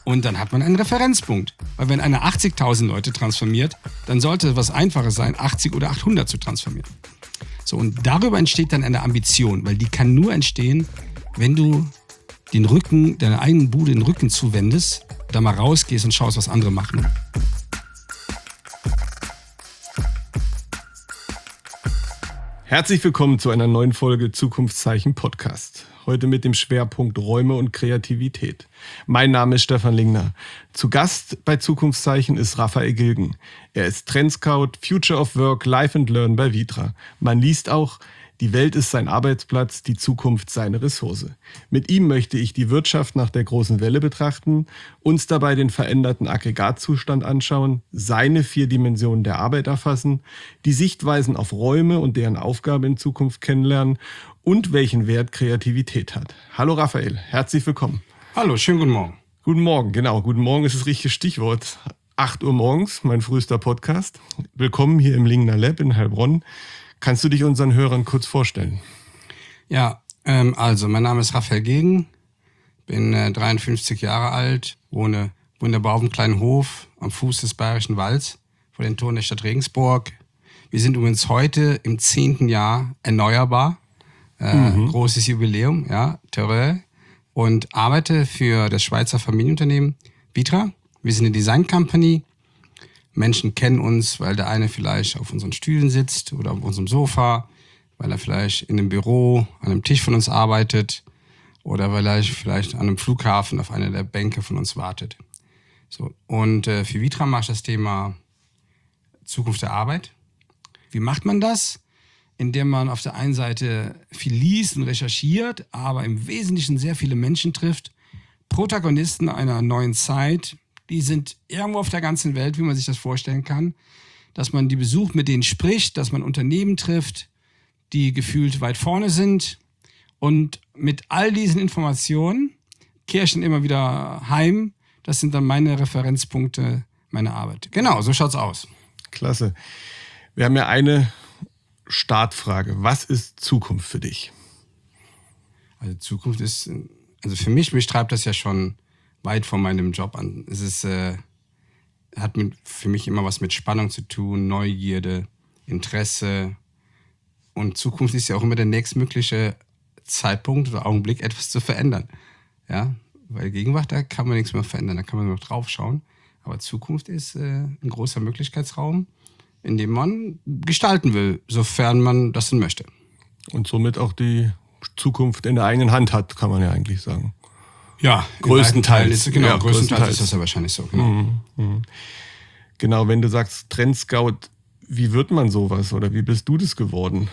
Und dann hat man einen Referenzpunkt. Weil wenn einer 80.000 Leute transformiert, dann sollte es was Einfaches sein, 80 oder 800 zu transformieren. So, und darüber entsteht dann eine Ambition, weil die kann nur entstehen, wenn du den Rücken, deiner eigenen Bude den Rücken zuwendest, da mal rausgehst und schaust, was andere machen. Herzlich willkommen zu einer neuen Folge Zukunftszeichen Podcast. Heute mit dem Schwerpunkt Räume und Kreativität. Mein Name ist Stefan Lingner. Zu Gast bei Zukunftszeichen ist Raphael Gilgen. Er ist Trendscout, Future of Work, Live and Learn bei Vitra. Man liest auch, die Welt ist sein Arbeitsplatz, die Zukunft seine Ressource. Mit ihm möchte ich die Wirtschaft nach der großen Welle betrachten, uns dabei den veränderten Aggregatzustand anschauen, seine 4 Dimensionen der Arbeit erfassen, die Sichtweisen auf Räume und deren Aufgabe in Zukunft kennenlernen und welchen Wert Kreativität hat. Hallo Raphael, herzlich willkommen. Hallo, schönen guten Morgen. Guten Morgen, genau. Guten Morgen ist das richtige Stichwort. 8 Uhr morgens, mein frühester Podcast. Willkommen hier im Lingner Lab in Heilbronn. Kannst du dich unseren Hörern kurz vorstellen? Ja, also mein Name ist Raphael Gilgen, bin 53 Jahre alt, wohne wunderbar auf einem kleinen Hof am Fuß des Bayerischen Walds vor den Toren der Stadt Regensburg. Wir sind übrigens heute im 10. Jahr erneuerbar, großes Jubiläum, ja, Terreur, und arbeite für das Schweizer Familienunternehmen Vitra. Wir sind eine Design Company. Menschen kennen uns, weil der eine vielleicht auf unseren Stühlen sitzt oder auf unserem Sofa, weil er vielleicht in einem Büro an einem Tisch von uns arbeitet oder weil er vielleicht an einem Flughafen auf einer der Bänke von uns wartet. So. Und für Vitra mache ich das Thema Zukunft der Arbeit. Wie macht man das? Indem man auf der einen Seite viel liest und recherchiert, aber im Wesentlichen sehr viele Menschen trifft, Protagonisten einer neuen Zeit. Die sind irgendwo auf der ganzen Welt, wie man sich das vorstellen kann, dass man die besucht, mit denen spricht, dass man Unternehmen trifft, die gefühlt weit vorne sind. Und mit all diesen Informationen kehre ich dann immer wieder heim. Das sind dann meine Referenzpunkte meiner Arbeit. Genau, so schaut's aus. Klasse. Wir haben ja eine Startfrage. Was ist Zukunft für dich? Also Zukunft ist, also für mich treibt das ja schon weit von meinem Job an. Es ist, hat für mich immer was mit Spannung zu tun, Neugierde, Interesse. Und Zukunft ist ja auch immer der nächstmögliche Zeitpunkt oder Augenblick, etwas zu verändern. Ja, weil Gegenwart, da kann man nichts mehr verändern, da kann man nur noch drauf schauen. Aber Zukunft ist ein großer Möglichkeitsraum, in dem man gestalten will, sofern man das denn möchte. Und somit auch die Zukunft in der eigenen Hand hat, kann man ja eigentlich sagen. Ja, größtenteils. Größtenteils ist das ja wahrscheinlich so. Genau. Genau, wenn du sagst Trendscout, wie wird man sowas oder wie bist du das geworden?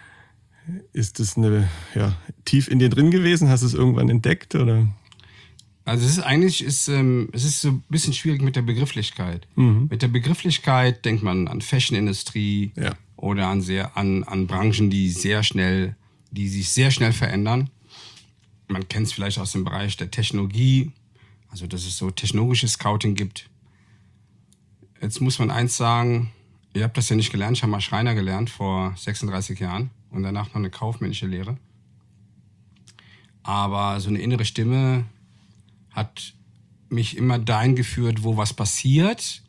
Ist das tief in dir drin gewesen? Hast du es irgendwann entdeckt? Oder? Also es ist so ein bisschen schwierig mit der Begrifflichkeit. Mit der Begrifflichkeit denkt man an Fashion-Industrie oder an Branchen, die sich sehr schnell verändern. Man kennt es vielleicht aus dem Bereich der Technologie, also dass es so technologisches Scouting gibt. Jetzt muss man eins sagen, ihr habt das ja nicht gelernt, ich habe mal Schreiner gelernt vor 36 Jahren und danach noch eine kaufmännische Lehre. Aber so eine innere Stimme hat mich immer dahin geführt, wo etwas passiert,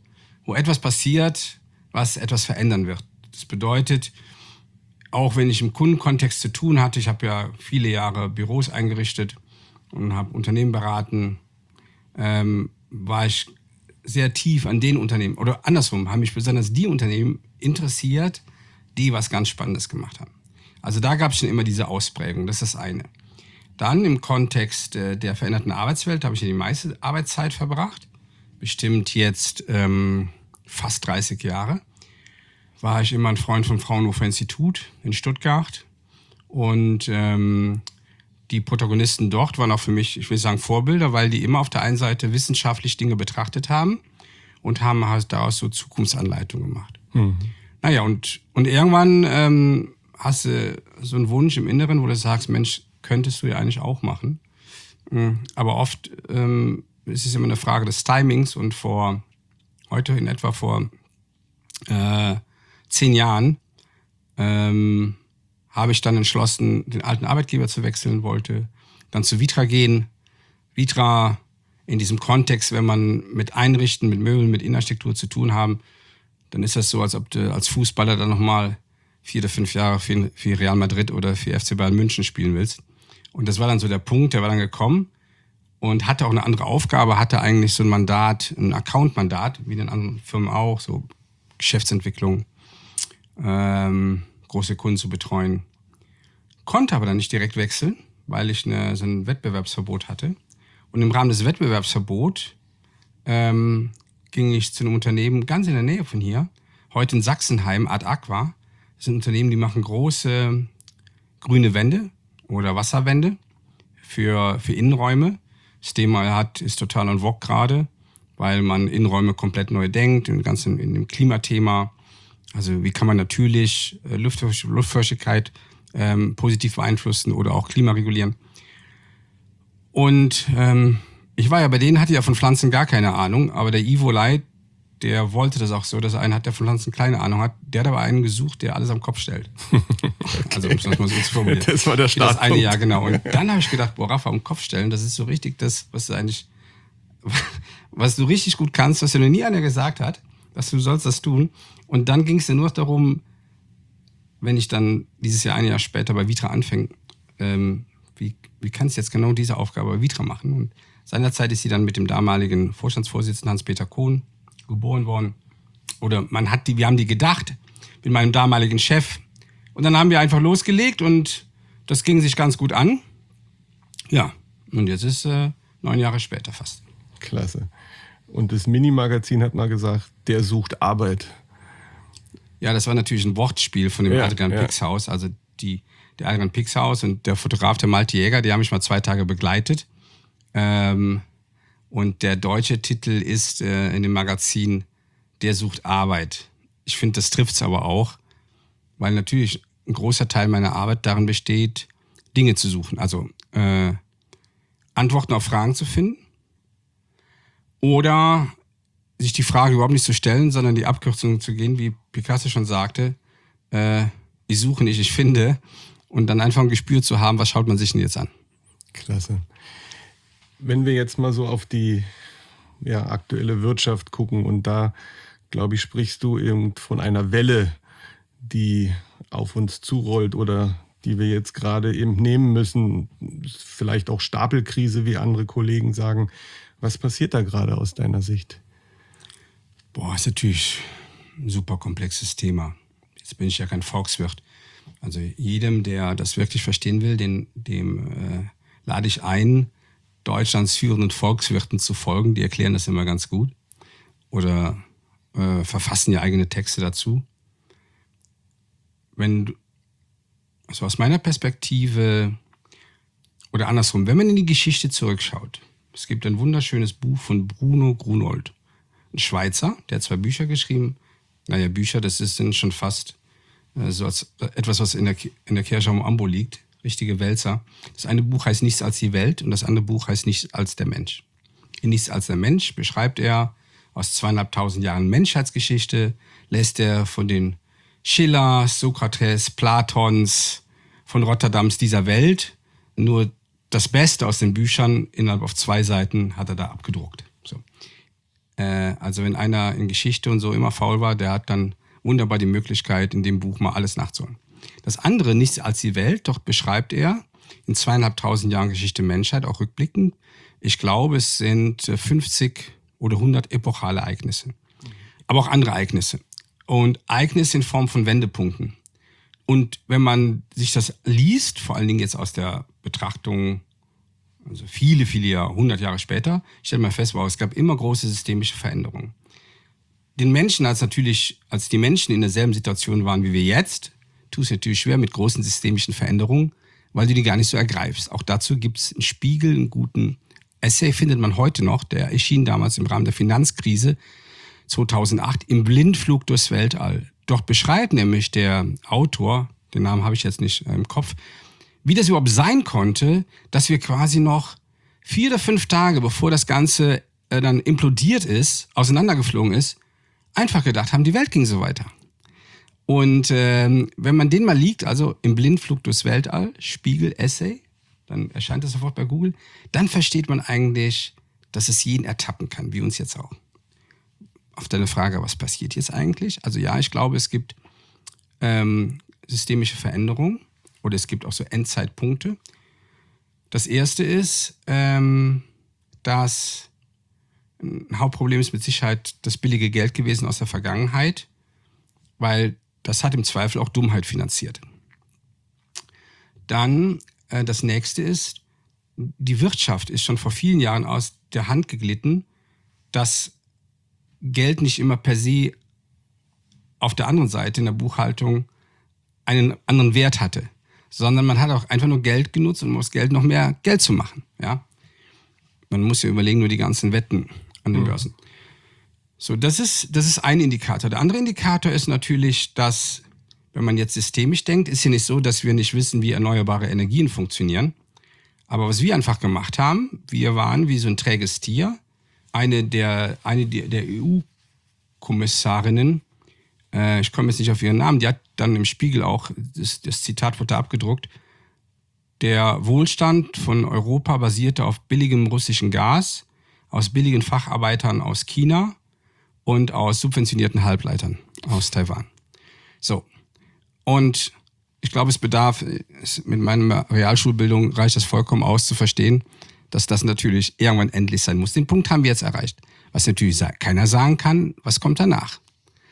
was etwas verändern wird. Das bedeutet, auch wenn ich im Kundenkontext zu tun hatte, ich habe ja viele Jahre Büros eingerichtet und habe Unternehmen beraten, war ich sehr tief an den Unternehmen, oder andersrum, haben mich besonders die Unternehmen interessiert, die was ganz Spannendes gemacht haben. Also da gab es schon immer diese Ausprägung, das ist das eine. Dann im Kontext der veränderten Arbeitswelt habe ich ja die meiste Arbeitszeit verbracht, bestimmt jetzt fast 30 Jahre. War ich immer ein Freund vom Fraunhofer Institut in Stuttgart. Und die Protagonisten dort waren auch für mich, ich will sagen, Vorbilder, weil die immer auf der einen Seite wissenschaftlich Dinge betrachtet haben und haben halt daraus so Zukunftsanleitungen gemacht. Naja, und irgendwann hast du so einen Wunsch im Inneren, wo du sagst, Mensch, könntest du ja eigentlich auch machen. Aber oft ist es immer eine Frage des Timings und heute in etwa vor 10 Jahren habe ich dann entschlossen, den alten Arbeitgeber zu wechseln, wollte dann zu Vitra gehen. Vitra in diesem Kontext, wenn man mit Einrichten, mit Möbeln, mit Innenarchitektur zu tun haben, dann ist das so, als ob du als Fußballer dann nochmal 4 oder 5 Jahre für Real Madrid oder für FC Bayern München spielen willst. Und das war dann so der Punkt, der war dann gekommen und hatte auch eine andere Aufgabe, hatte eigentlich so ein Mandat, ein Account-Mandat, wie in den anderen Firmen auch, so Geschäftsentwicklung, große Kunden zu betreuen. Konnte aber dann nicht direkt wechseln, weil ich so ein Wettbewerbsverbot hatte. Und im Rahmen des Wettbewerbsverbots ging ich zu einem Unternehmen ganz in der Nähe von hier, heute in Sachsenheim, Ad Aqua. Das sind Unternehmen, die machen große grüne Wände oder Wasserwände für Innenräume. Das Thema ist total en vogue gerade, weil man Innenräume komplett neu denkt, in dem Klimathema. Also wie kann man natürlich Luftfeuchtigkeit positiv beeinflussen oder auch Klima regulieren. Und ich war ja bei denen, hatte ja von Pflanzen gar keine Ahnung, aber der Ivo Leit, der wollte das auch so, dass er einen hat, der von Pflanzen keine Ahnung hat. Der hat aber einen gesucht, der alles am Kopf stellt. Okay. Also um es mal so zu formulieren. Das war der Startpunkt. Das eine Jahr, genau. Und dann habe ich gedacht, Rafa, am Kopf stellen, das ist so richtig das, was du richtig gut kannst, was dir noch nie einer gesagt hat, dass du sollst das tun. Und dann ging es ja nur noch darum, wenn ich dann dieses Jahr, ein Jahr später bei Vitra anfange, wie kannst du jetzt genau diese Aufgabe bei Vitra machen? Und seinerzeit ist sie dann mit dem damaligen Vorstandsvorsitzenden Hans-Peter Kohn geboren worden. Oder wir haben die gedacht, mit meinem damaligen Chef. Und dann haben wir einfach losgelegt und das ging sich ganz gut an. Ja, und jetzt ist 9 Jahre später fast. Klasse. Und das Mini-Magazin hat mal gesagt, der sucht Arbeit. Ja, das war natürlich ein Wortspiel von dem Adrian Pixhaus. Also der Adrian Pixhaus und der Fotograf, der Malte Jäger, die haben mich mal 2 Tage begleitet. Und der deutsche Titel ist in dem Magazin Der sucht Arbeit. Ich finde, das trifft es aber auch, weil natürlich ein großer Teil meiner Arbeit darin besteht, Dinge zu suchen. Also Antworten auf Fragen zu finden oder sich die Frage überhaupt nicht zu stellen, sondern die Abkürzung zu gehen, wie Picasso schon sagte, ich suche nicht, ich finde, und dann einfach ein Gespür zu haben, was schaut man sich denn jetzt an. Klasse. Wenn wir jetzt mal so auf die aktuelle Wirtschaft gucken und da, glaube ich, sprichst du eben von einer Welle, die auf uns zurollt oder die wir jetzt gerade eben nehmen müssen, vielleicht auch Stapelkrise, wie andere Kollegen sagen. Was passiert da gerade aus deiner Sicht? Ist natürlich ein super komplexes Thema. Jetzt bin ich ja kein Volkswirt. Also jedem, der das wirklich verstehen will, dem lade ich ein, Deutschlands führenden Volkswirten zu folgen. Die erklären das immer ganz gut oder verfassen ja eigene Texte dazu. Also aus meiner Perspektive oder andersrum, wenn man in die Geschichte zurückschaut, es gibt ein wunderschönes Buch von Bruno Grunold, ein Schweizer, der hat 2 Bücher geschrieben. Naja, Bücher, sind schon fast so als etwas, was in der Kirche am Ambo liegt. Richtige Wälzer. Das eine Buch heißt Nichts als die Welt und das andere Buch heißt Nichts als der Mensch. In Nichts als der Mensch beschreibt er aus 2500 Jahren Menschheitsgeschichte, lässt er von den Schillers, Sokrates, Platons, von Rotterdams dieser Welt nur das Beste aus den Büchern innerhalb auf 2 Seiten hat er da abgedruckt. So. Also wenn einer in Geschichte und so immer faul war, der hat dann wunderbar die Möglichkeit, in dem Buch mal alles nachzuholen. Das andere, Nichts als die Welt, dort beschreibt er in 2500 Jahren Geschichte der Menschheit, auch rückblickend. Ich glaube, es sind 50 oder 100 epochale Ereignisse. Aber auch andere Ereignisse. Und Ereignisse in Form von Wendepunkten. Und wenn man sich das liest, vor allen Dingen jetzt aus der Betrachtung, also viele, viele Jahre, 100 Jahre später, stellt man fest, es gab immer große systemische Veränderungen. Den Menschen, als die Menschen in derselben Situation waren wie wir jetzt, tut es natürlich schwer mit großen systemischen Veränderungen, weil du die gar nicht so ergreifst. Auch dazu gibt es einen Spiegel, einen guten Essay, findet man heute noch, der erschien damals im Rahmen der Finanzkrise 2008, im Blindflug durchs Weltall. Dort beschreibt nämlich der Autor, den Namen habe ich jetzt nicht im Kopf, wie das überhaupt sein konnte, dass wir quasi noch 4 oder 5 Tage, bevor das Ganze dann implodiert ist, auseinandergeflogen ist, einfach gedacht haben, die Welt ging so weiter. Und wenn man den mal liest, also im Blindflug durchs Weltall, Spiegel, Essay, dann erscheint das sofort bei Google, dann versteht man eigentlich dass es jeden ertappen kann, wie uns jetzt auch. Auf deine Frage, was passiert jetzt eigentlich? Also ja, ich glaube, es gibt systemische Veränderungen oder es gibt auch so Endzeitpunkte. Das erste ist, dass ein Hauptproblem ist mit Sicherheit das billige Geld gewesen aus der Vergangenheit, weil das hat im Zweifel auch Dummheit finanziert. Dann das nächste ist, die Wirtschaft ist schon vor vielen Jahren aus der Hand geglitten, dass Geld nicht immer per se auf der anderen Seite in der Buchhaltung einen anderen Wert hatte, sondern man hat auch einfach nur Geld genutzt, um aus Geld noch mehr Geld zu machen. Ja? Man muss ja überlegen, nur die ganzen Wetten an den Börsen. So, das ist ein Indikator. Der andere Indikator ist natürlich, dass, wenn man jetzt systemisch denkt, ist ja nicht so, dass wir nicht wissen, wie erneuerbare Energien funktionieren. Aber was wir einfach gemacht haben, wir waren wie so ein träges Tier. Eine der EU-Kommissarinnen, ich komme jetzt nicht auf ihren Namen, die hat dann im Spiegel auch, das Zitat wurde da abgedruckt, der Wohlstand von Europa basierte auf billigem russischen Gas, aus billigen Facharbeitern aus China und aus subventionierten Halbleitern aus Taiwan. So, und ich glaube, mit meiner Realschulbildung reicht das vollkommen aus zu verstehen, dass das natürlich irgendwann endlich sein muss. Den Punkt haben wir jetzt erreicht. Was natürlich keiner sagen kann, was kommt danach.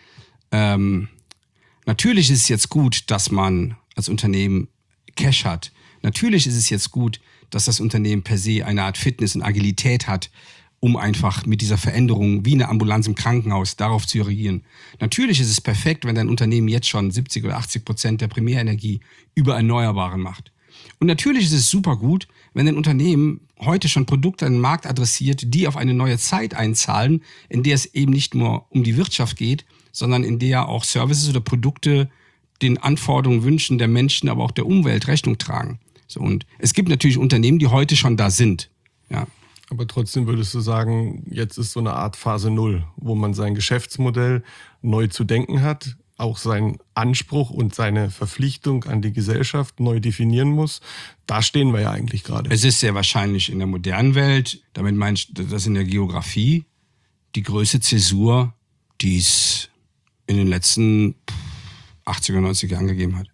Natürlich ist es jetzt gut, dass man als Unternehmen Cash hat. Natürlich ist es jetzt gut, dass das Unternehmen per se eine Art Fitness und Agilität hat, um einfach mit dieser Veränderung wie eine Ambulanz im Krankenhaus darauf zu reagieren. Natürlich ist es perfekt, wenn dein Unternehmen jetzt schon 70 oder 80% der Primärenergie über Erneuerbare macht. Und natürlich ist es super gut, wenn ein Unternehmen heute schon Produkte an den Markt adressiert, die auf eine neue Zeit einzahlen, in der es eben nicht nur um die Wirtschaft geht, sondern in der auch Services oder Produkte den Anforderungen, Wünschen der Menschen, aber auch der Umwelt Rechnung tragen. So, und es gibt natürlich Unternehmen, die heute schon da sind. Ja. Aber trotzdem würdest du sagen, jetzt ist so eine Art Phase 0, wo man sein Geschäftsmodell neu zu denken hat, auch seinen Anspruch und seine Verpflichtung an die Gesellschaft neu definieren muss. Da stehen wir ja eigentlich gerade. Es ist sehr wahrscheinlich in der modernen Welt, damit meinst du das in der Geografie, die größte Zäsur, die es in den letzten 80er, 90er Jahren gegeben hat.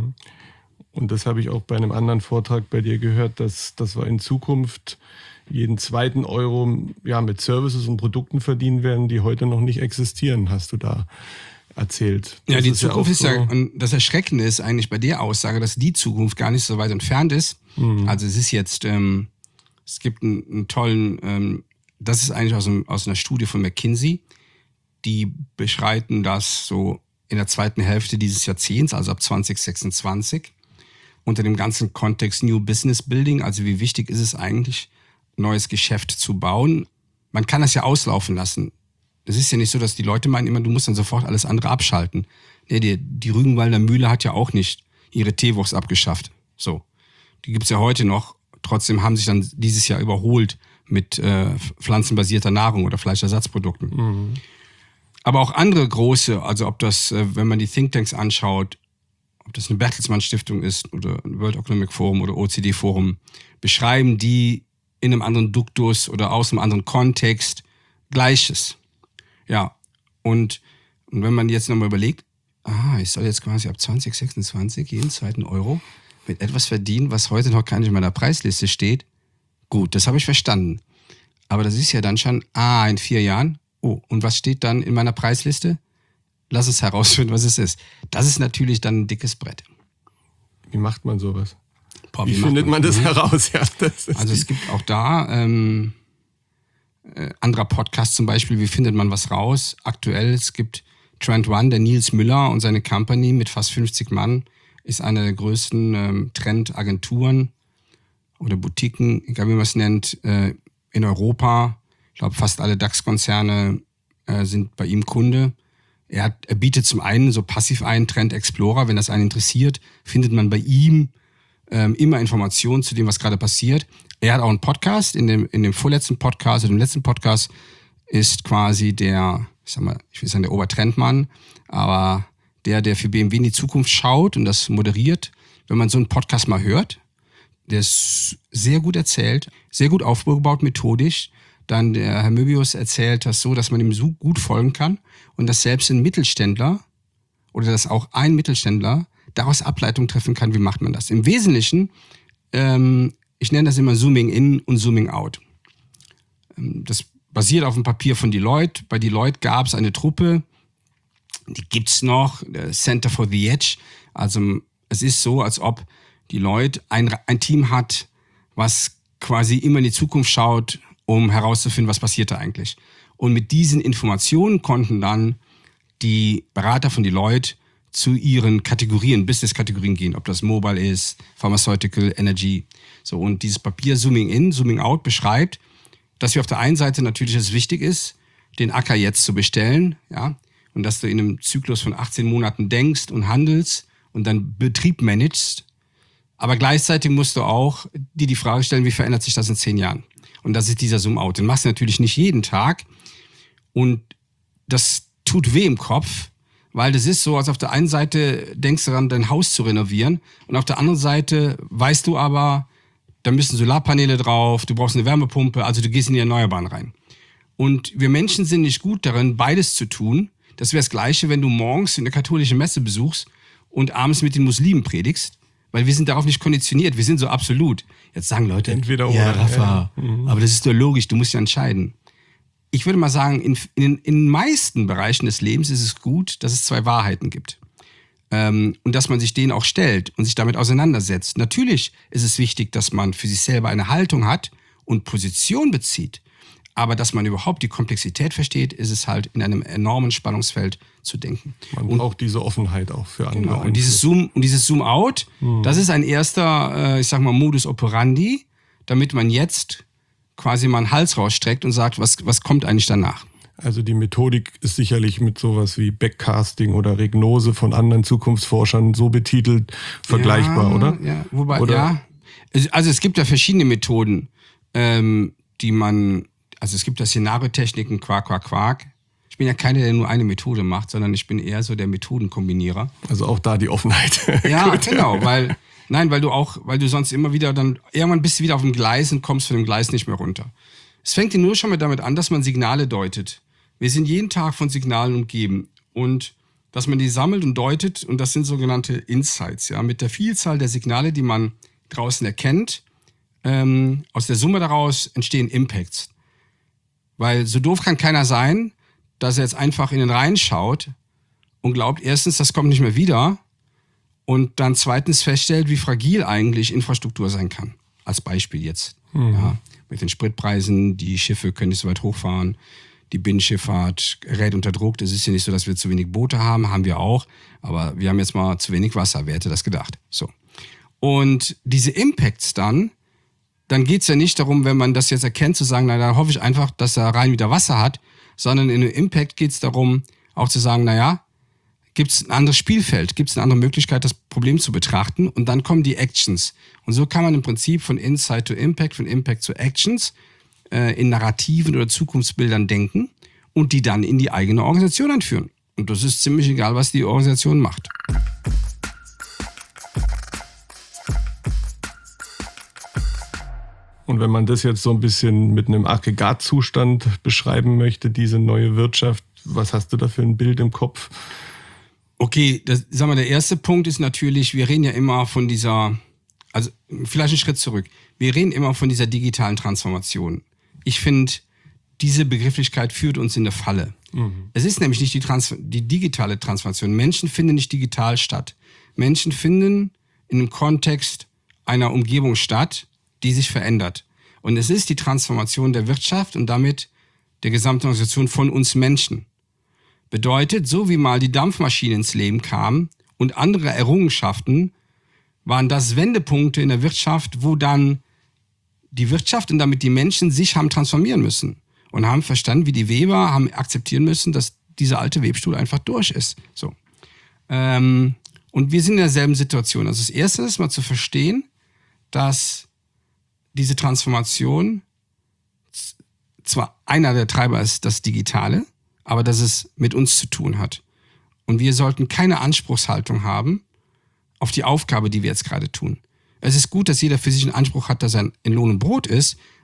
Und das habe ich auch bei einem anderen Vortrag bei dir gehört, dass wir in Zukunft jeden zweiten Euro mit Services und Produkten verdienen werden, die heute noch nicht existieren, hast du da erzählt. Ja, die Zukunft ist ja, und das Erschreckende ist eigentlich bei der Aussage, dass die Zukunft gar nicht so weit entfernt ist. Also es ist jetzt, es gibt einen tollen, das ist eigentlich aus einer Studie von McKinsey, die beschreiten das so in der zweiten Hälfte dieses Jahrzehnts, also ab 2026, unter dem ganzen Kontext New Business Building, also wie wichtig ist es eigentlich, neues Geschäft zu bauen. Man kann das ja auslaufen lassen. Es ist ja nicht so, dass die Leute meinen immer, du musst dann sofort alles andere abschalten. Nee, die Rügenwalder Mühle hat ja auch nicht ihre Teewurst abgeschafft. So, die gibt's ja heute noch. Trotzdem haben sich dann dieses Jahr überholt mit pflanzenbasierter Nahrung oder Fleischersatzprodukten. Aber auch andere große, also ob das, wenn man die Thinktanks anschaut, ob das eine Bertelsmann Stiftung ist oder ein World Economic Forum oder OECD Forum, beschreiben die in einem anderen Duktus oder aus einem anderen Kontext Gleiches. Ja, und wenn man jetzt nochmal überlegt, ich soll jetzt quasi ab 2026 jeden zweiten Euro mit etwas verdienen, was heute noch gar nicht in meiner Preisliste steht. Gut, das habe ich verstanden. Aber das ist ja dann schon, in 4 Jahren. Oh, und was steht dann in meiner Preisliste? Lass uns herausfinden, was es ist. Das ist natürlich dann ein dickes Brett. Wie macht man sowas? Wie findet man das heraus? Ja, also es gibt auch da anderer Podcast zum Beispiel, wie findet man was raus? Aktuell, es gibt Trend One, der Nils Müller und seine Company mit fast 50 Mann ist eine der größten Trendagenturen oder Boutiquen, egal wie man es nennt, in Europa. Ich glaube, fast alle DAX-Konzerne sind bei ihm Kunde. Er bietet zum einen so passiv einen Trend Explorer, wenn das einen interessiert, findet man bei ihm immer Informationen zu dem, was gerade passiert. Er hat auch einen Podcast, in dem vorletzten Podcast oder dem letzten Podcast ist quasi der, ich will sagen der Obertrendmann, aber der für BMW in die Zukunft schaut und das moderiert. Wenn man so einen Podcast mal hört, der ist sehr gut erzählt, sehr gut aufgebaut methodisch, dann der Herr Möbius erzählt das so, dass man ihm so gut folgen kann und dass selbst ein Mittelständler oder dass auch ein Mittelständler daraus Ableitung treffen kann, wie macht man das. Im Wesentlichen, ich nenne das immer Zooming in und Zooming out. Das basiert auf dem Papier von Deloitte. Bei Deloitte gab es eine Truppe, die gibt's noch, Center for the Edge. Also es ist so, als ob Deloitte ein Team hat, was quasi immer in die Zukunft schaut, um herauszufinden, was passiert da eigentlich. Und mit diesen Informationen konnten dann die Berater von Deloitte zu ihren Kategorien, Business-Kategorien gehen, ob das Mobile ist, Pharmaceutical, Energy. So, und dieses Papier Zooming in, Zooming out beschreibt, dass wir auf der einen Seite natürlich es wichtig ist, den Acker jetzt zu bestellen, ja, und dass du in einem Zyklus von 18 Monaten denkst und handelst und dann Betrieb managst. Aber gleichzeitig musst du auch dir die Frage stellen, wie verändert sich das in 10 Jahren? Und das ist dieser Zoom-out. Den machst du natürlich nicht jeden Tag. Und das tut weh im Kopf, weil das ist so, als auf der einen Seite denkst du daran, dein Haus zu renovieren und auf der anderen Seite weißt du aber, da müssen Solarpaneele drauf, du brauchst eine Wärmepumpe, also du gehst in die Erneuerbaren rein. Und wir Menschen sind nicht gut darin, beides zu tun. Das wäre das Gleiche, wenn du morgens eine katholische Messe besuchst und abends mit den Muslimen predigst, weil wir sind darauf nicht konditioniert, wir sind so absolut. Jetzt sagen Leute, entweder ja, oder, Rafa, aber das ist doch logisch, du musst ja entscheiden. Ich würde mal sagen, in den meisten Bereichen des Lebens ist es gut, dass es 2 Wahrheiten gibt. Und dass man sich denen auch stellt und sich damit auseinandersetzt. Natürlich ist es wichtig, dass man für sich selber eine Haltung hat und Position bezieht. Aber dass man überhaupt die Komplexität versteht, ist es halt in einem enormen Spannungsfeld zu denken. Man braucht diese Offenheit auch für andere. Genau. Und dieses Zoom-out, das ist ein erster, ich sag mal, Modus operandi, damit man jetzt quasi mal einen Hals rausstreckt und sagt, was kommt eigentlich danach? Also die Methodik ist sicherlich mit sowas wie Backcasting oder Regnose von anderen Zukunftsforschern so betitelt, vergleichbar, oder? Ja, wobei, ja. Also es gibt ja verschiedene Methoden, die man, also es gibt ja Szenariotechniken, Quark. Ich bin ja keiner, der nur eine Methode macht, sondern ich bin eher so der Methodenkombinierer. Also auch da die Offenheit. Ja, genau, weil du sonst immer wieder dann, irgendwann bist du wieder auf dem Gleis und kommst von dem Gleis nicht mehr runter. Es fängt ja nur schon mal damit an, dass man Signale deutet. Wir sind jeden Tag von Signalen umgeben und dass man die sammelt und deutet und das sind sogenannte Insights, ja, mit der Vielzahl der Signale, die man draußen erkennt, aus der Summe daraus entstehen Impacts. Weil so doof kann keiner sein, dass er jetzt einfach in den Rhein schaut und glaubt, erstens, das kommt nicht mehr wieder und dann zweitens feststellt, wie fragil eigentlich Infrastruktur sein kann. Als Beispiel jetzt. Ja, mit den Spritpreisen, die Schiffe können nicht so weit hochfahren, die Binnenschifffahrt gerät unter Druck. Das ist ja nicht so, dass wir zu wenig Boote haben wir auch, aber wir haben jetzt mal zu wenig Wasser. Wer hätte das gedacht? So. Und diese Impacts dann geht's ja nicht darum, wenn man das jetzt erkennt, zu sagen, na, da hoffe ich einfach, dass der Rhein wieder Wasser hat, sondern in dem Impact geht's darum, auch zu sagen, naja, gibt's ein anderes Spielfeld, gibt's eine andere Möglichkeit, das Problem zu betrachten und dann kommen die Actions. Und so kann man im Prinzip von Insight to Impact, von Impact zu Actions in Narrativen oder Zukunftsbildern denken und die dann in die eigene Organisation einführen. Und das ist ziemlich egal, was die Organisation macht. Und wenn man das jetzt so ein bisschen mit einem Aggregatzustand beschreiben möchte, diese neue Wirtschaft, was hast du da für ein Bild im Kopf? Okay, der erste Punkt ist natürlich, wir reden ja immer von dieser, also vielleicht einen Schritt zurück, wir reden immer von dieser digitalen Transformation. Ich finde, diese Begrifflichkeit führt uns in eine Falle. Es ist nämlich nicht die digitale Transformation. Menschen finden nicht digital statt. Menschen finden in einem Kontext einer Umgebung statt, die sich verändert. Und es ist die Transformation der Wirtschaft und damit der gesamten Organisation von uns Menschen. Bedeutet, so wie mal die Dampfmaschine ins Leben kam und andere Errungenschaften, waren das Wendepunkte in der Wirtschaft, wo dann die Wirtschaft und damit die Menschen sich haben transformieren müssen und haben verstanden, wie die Weber haben akzeptieren müssen, dass dieser alte Webstuhl einfach durch ist. So. Und wir sind in derselben Situation. Also das Erste ist mal zu verstehen, dass diese Transformation zwar einer der Treiber ist, das Digitale, aber dass es mit uns zu tun hat. Und wir sollten keine Anspruchshaltung haben auf die Aufgabe, die wir jetzt gerade tun. Es ist gut, dass jeder für sich einen Anspruch hat, dass er in Lohn und Brot ist,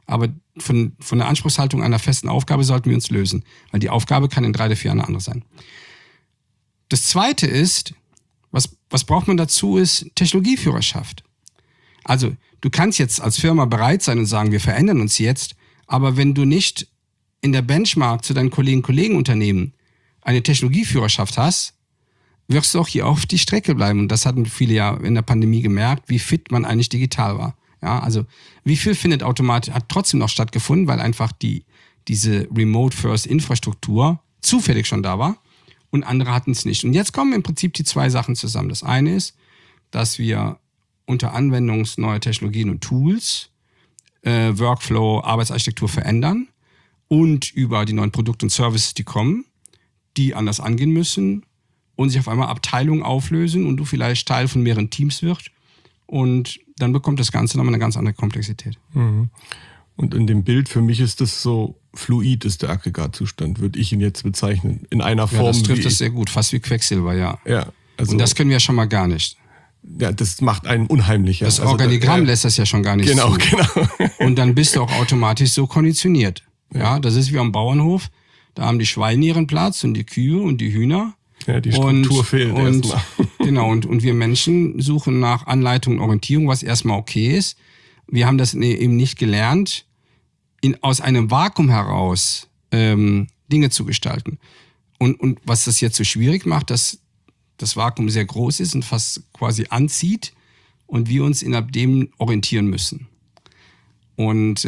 aber von der Anspruchshaltung einer festen Aufgabe sollten wir uns lösen, weil die Aufgabe kann in 3 oder 4 Jahren eine andere sein. Das Zweite ist, was braucht man dazu, ist Technologieführerschaft. Also du kannst jetzt als Firma bereit sein und sagen, wir verändern uns jetzt, aber wenn du nicht in der Benchmark zu deinen Kollegenunternehmen eine Technologieführerschaft hast, wirst du auch hier auf die Strecke bleiben. Und das hatten viele ja in der Pandemie gemerkt, wie fit man eigentlich digital war. Ja, also wie viel hat trotzdem noch stattgefunden, weil einfach diese Remote-First-Infrastruktur zufällig schon da war und andere hatten es nicht. Und jetzt kommen im Prinzip die 2 Sachen zusammen. Das eine ist, dass wir unter Anwendung neuer Technologien und Tools Workflow, Arbeitsarchitektur verändern und über die neuen Produkte und Services, die kommen, die anders angehen müssen und sich auf einmal Abteilungen auflösen und du vielleicht Teil von mehreren Teams wirst. Und dann bekommt das Ganze nochmal eine ganz andere Komplexität. Mhm. Und in dem Bild, für mich ist das so, fluid ist der Aggregatzustand, würde ich ihn jetzt bezeichnen. In einer Form. Ja, das trifft das sehr gut, fast wie Quecksilber, ja. Ja, also, und das können wir ja schon mal gar nicht. Ja, das macht einen unheimlicher. Das Organigramm lässt das ja schon gar nicht genau, zu. Genau. Und dann bist du auch automatisch so konditioniert. Ja, das ist wie am Bauernhof. Da haben die Schweine ihren Platz und die Kühe und die Hühner. Ja, die Struktur fehlt erstmal. Genau, und wir Menschen suchen nach Anleitung und Orientierung, was erstmal okay ist. Wir haben das eben nicht gelernt, aus einem Vakuum heraus Dinge zu gestalten. Und was das jetzt so schwierig macht, dass das Vakuum sehr groß ist und fast quasi anzieht und wir uns innerhalb dem orientieren müssen. Und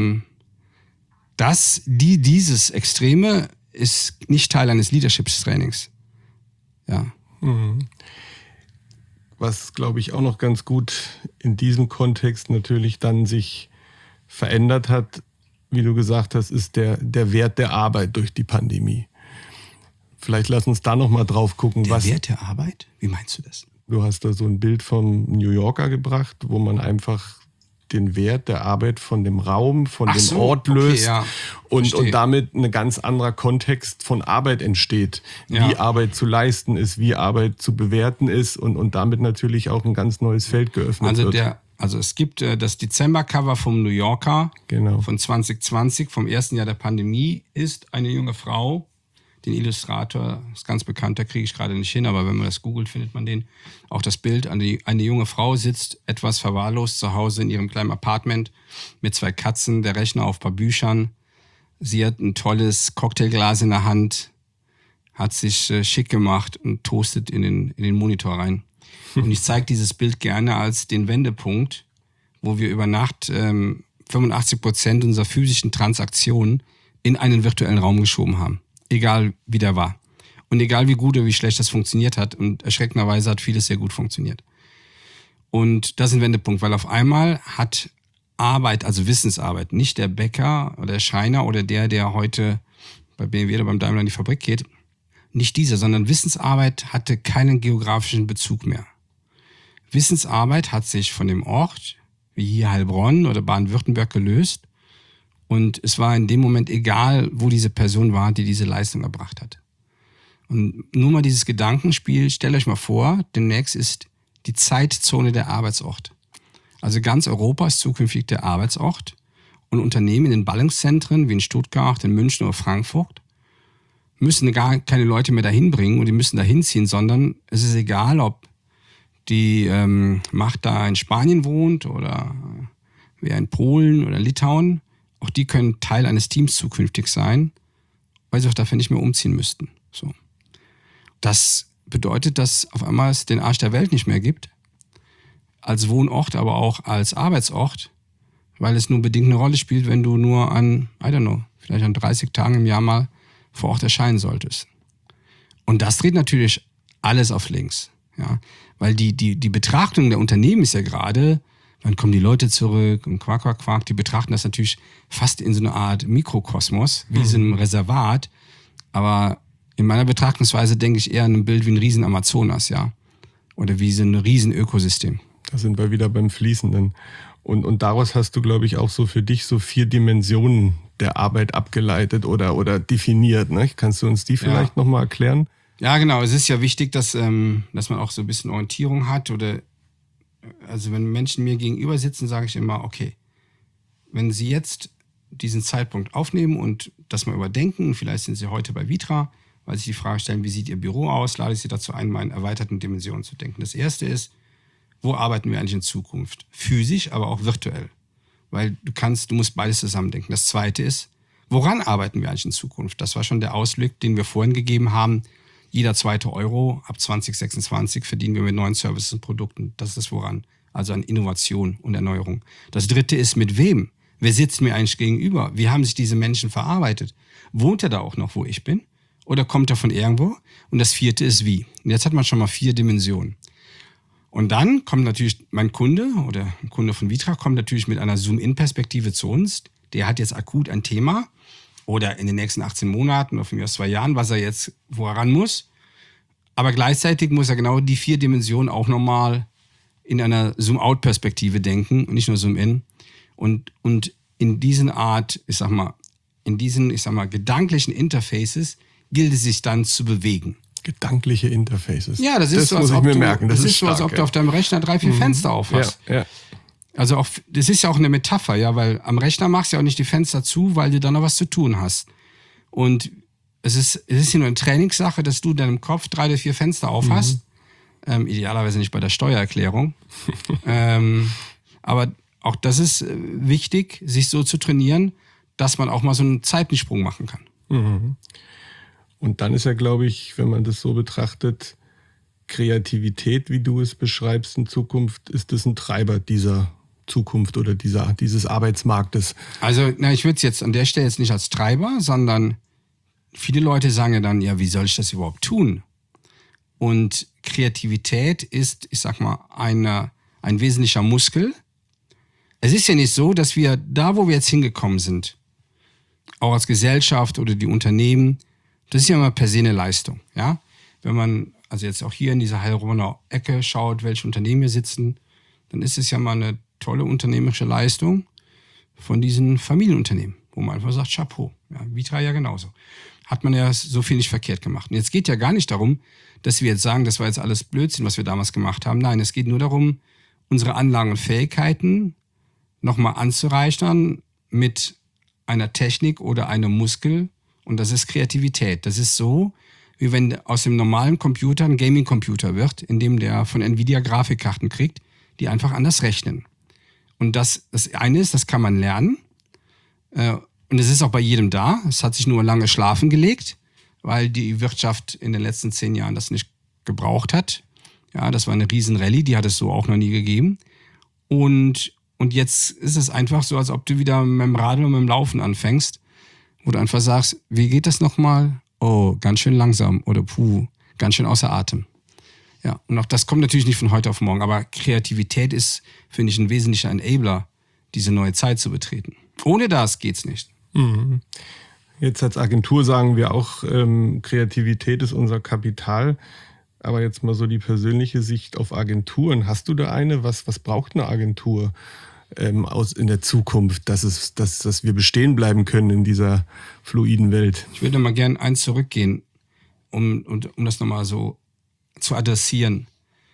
dieses Extreme ist nicht Teil eines Leadership-Trainings. Ja. Mhm. Was, glaube ich, auch noch ganz gut in diesem Kontext natürlich dann sich verändert hat, wie du gesagt hast, ist der Wert der Arbeit durch die Pandemie. Vielleicht lass uns da noch mal drauf gucken. Der Wert der Arbeit? Wie meinst du das? Du hast da so ein Bild vom New Yorker gebracht, wo man einfach den Wert der Arbeit von dem Raum, von dem Ort löst, okay, ja. und damit ein ganz anderer Kontext von Arbeit entsteht. Ja. Wie Arbeit zu leisten ist, wie Arbeit zu bewerten ist und damit natürlich auch ein ganz neues Feld geöffnet wird. Also es gibt das Dezember-Cover vom New Yorker von 2020, vom ersten Jahr der Pandemie, ist eine junge Frau, den Illustrator, ist ganz bekannt, da kriege ich gerade nicht hin, aber wenn man das googelt, findet man den. Auch das Bild, eine junge Frau sitzt etwas verwahrlost zu Hause in ihrem kleinen Apartment mit 2 Katzen, der Rechner auf ein paar Büchern. Sie hat ein tolles Cocktailglas in der Hand, hat sich schick gemacht und toastet in den Monitor rein. Und ich zeige dieses Bild gerne als den Wendepunkt, wo wir über Nacht 85% unserer physischen Transaktionen in einen virtuellen Raum geschoben haben. Egal wie der war. Und egal wie gut oder wie schlecht das funktioniert hat. Und erschreckenderweise hat vieles sehr gut funktioniert. Und das ist ein Wendepunkt, weil auf einmal hat Arbeit, also Wissensarbeit, nicht der Bäcker oder der Schreiner oder der heute bei BMW oder beim Daimler in die Fabrik geht, nicht dieser, sondern Wissensarbeit hatte keinen geografischen Bezug mehr. Wissensarbeit hat sich von dem Ort, wie hier Heilbronn oder Baden-Württemberg, gelöst. Und es war in dem Moment egal, wo diese Person war, die diese Leistung erbracht hat. Und nur mal dieses Gedankenspiel, stellt euch mal vor, demnächst ist die Zeitzone der Arbeitsort. Also ganz Europa ist zukünftig der Arbeitsort. Und Unternehmen in den Ballungszentren wie in Stuttgart, in München oder Frankfurt müssen gar keine Leute mehr dahin bringen und die müssen dahin ziehen, sondern es ist egal, ob die Macht da in Spanien wohnt oder wer in Polen oder Litauen. Auch die können Teil eines Teams zukünftig sein, weil sie auch dafür nicht mehr umziehen müssten. So. Das bedeutet, dass auf einmal es den Arsch der Welt nicht mehr gibt, als Wohnort, aber auch als Arbeitsort, weil es nur bedingt eine Rolle spielt, wenn du nur vielleicht an 30 Tagen im Jahr mal vor Ort erscheinen solltest. Und das dreht natürlich alles auf links. Ja? Weil die Betrachtung der Unternehmen ist ja gerade, wann kommen die Leute zurück und Quark. Die betrachten das natürlich fast in so einer Art Mikrokosmos, wie so einem Reservat. Aber in meiner Betrachtungsweise denke ich eher an ein Bild wie ein riesen Amazonas, ja. Oder wie so ein riesen Ökosystem. Da sind wir wieder beim Fließenden. Und daraus hast du, glaube ich, auch so für dich so 4 Dimensionen der Arbeit abgeleitet oder definiert. Ne? Kannst du uns die vielleicht nochmal erklären? Ja, genau. Es ist ja wichtig, dass man auch so ein bisschen Orientierung hat. Also wenn Menschen mir gegenüber sitzen, sage ich immer, okay, wenn Sie jetzt diesen Zeitpunkt aufnehmen und das mal überdenken, vielleicht sind Sie heute bei Vitra, weil Sie die Frage stellen, wie sieht Ihr Büro aus, lade ich Sie dazu ein, mal in erweiterten Dimensionen zu denken. Das erste ist, wo arbeiten wir eigentlich in Zukunft? Physisch, aber auch virtuell. Weil du musst beides zusammendenken. Das zweite ist, woran arbeiten wir eigentlich in Zukunft? Das war schon der Ausblick, den wir vorhin gegeben haben. Jeder zweite Euro ab 2026 verdienen wir mit neuen Services und Produkten. Das ist das Woran. Also an Innovation und Erneuerung. Das dritte ist, mit wem? Wer sitzt mir eigentlich gegenüber? Wie haben sich diese Menschen verarbeitet? Wohnt er da auch noch, wo ich bin? Oder kommt er von irgendwo? Und das vierte ist, wie? Und jetzt hat man schon mal 4 Dimensionen. Und dann kommt natürlich mein Kunde oder ein Kunde von Vitra kommt natürlich mit einer Zoom-In-Perspektive zu uns. Der hat jetzt akut ein Thema oder in den nächsten 18 Monaten oder von mir aus 2 Jahren, wo er ran muss. Aber gleichzeitig muss er genau die 4 Dimensionen auch nochmal in einer Zoom-Out-Perspektive denken und nicht nur Zoom-In. Und in diesen gedanklichen Interfaces gilt es sich dann zu bewegen. Gedankliche Interfaces. Ja, das ist so, als ob du auf deinem Rechner 3, 4 Fenster auf hast. Ja. Also das ist ja auch eine Metapher, ja, weil am Rechner machst du ja auch nicht die Fenster zu, weil du dann noch was zu tun hast. Und es ist ja nur eine Trainingssache, dass du in deinem Kopf 3 oder 4 Fenster auf hast. Idealerweise nicht bei der Steuererklärung. Aber auch das ist wichtig, sich so zu trainieren, dass man auch mal so einen Zeitensprung machen kann. Mhm. Und dann ist ja, glaube ich, wenn man das so betrachtet, Kreativität, wie du es beschreibst in Zukunft, ist das ein Treiber dieser Zukunft oder dieses Arbeitsmarktes? Also, ich würde es jetzt an der Stelle jetzt nicht als Treiber, sondern viele Leute sagen ja dann, ja, wie soll ich das überhaupt tun? Und Kreativität ist, ich sag mal, ein wesentlicher Muskel. Es ist ja nicht so, dass wir da, wo wir jetzt hingekommen sind, auch als Gesellschaft oder die Unternehmen, das ist ja immer per se eine Leistung. Ja? Wenn man also jetzt auch hier in dieser Heilbronner Ecke schaut, welche Unternehmen hier sitzen, dann ist es ja mal eine tolle unternehmerische Leistung von diesen Familienunternehmen, wo man einfach sagt, Chapeau. Ja, Vitra ja genauso. Hat man ja so viel nicht verkehrt gemacht. Und jetzt geht ja gar nicht darum, dass wir jetzt sagen, das war jetzt alles Blödsinn, was wir damals gemacht haben. Nein, es geht nur darum, unsere Anlagen und Fähigkeiten nochmal anzureichern mit einer Technik oder einem Muskel. Und das ist Kreativität. Das ist so, wie wenn aus dem normalen Computer ein Gaming-Computer wird, in dem der von Nvidia Grafikkarten kriegt, die einfach anders rechnen. Und das eine ist, das kann man lernen. Und es ist auch bei jedem da. Es hat sich nur lange schlafen gelegt, weil die Wirtschaft in den letzten 10 Jahren das nicht gebraucht hat. Ja, das war eine Riesenrallye, die hat es so auch noch nie gegeben. Und jetzt ist es einfach so, als ob du wieder mit dem Radl und mit dem Laufen anfängst, wo du einfach sagst, wie geht das nochmal? Oh, ganz schön langsam oder ganz schön außer Atem. Ja, und auch das kommt natürlich nicht von heute auf morgen, aber Kreativität ist, finde ich, ein wesentlicher Enabler, diese neue Zeit zu betreten. Ohne das geht's nicht. Mhm. Jetzt als Agentur sagen wir auch, Kreativität ist unser Kapital. Aber jetzt mal so die persönliche Sicht auf Agenturen. Hast du da eine? Was braucht eine Agentur in der Zukunft, dass wir bestehen bleiben können in dieser fluiden Welt? Ich würde mal gerne eins zurückgehen, um das nochmal so zu adressieren.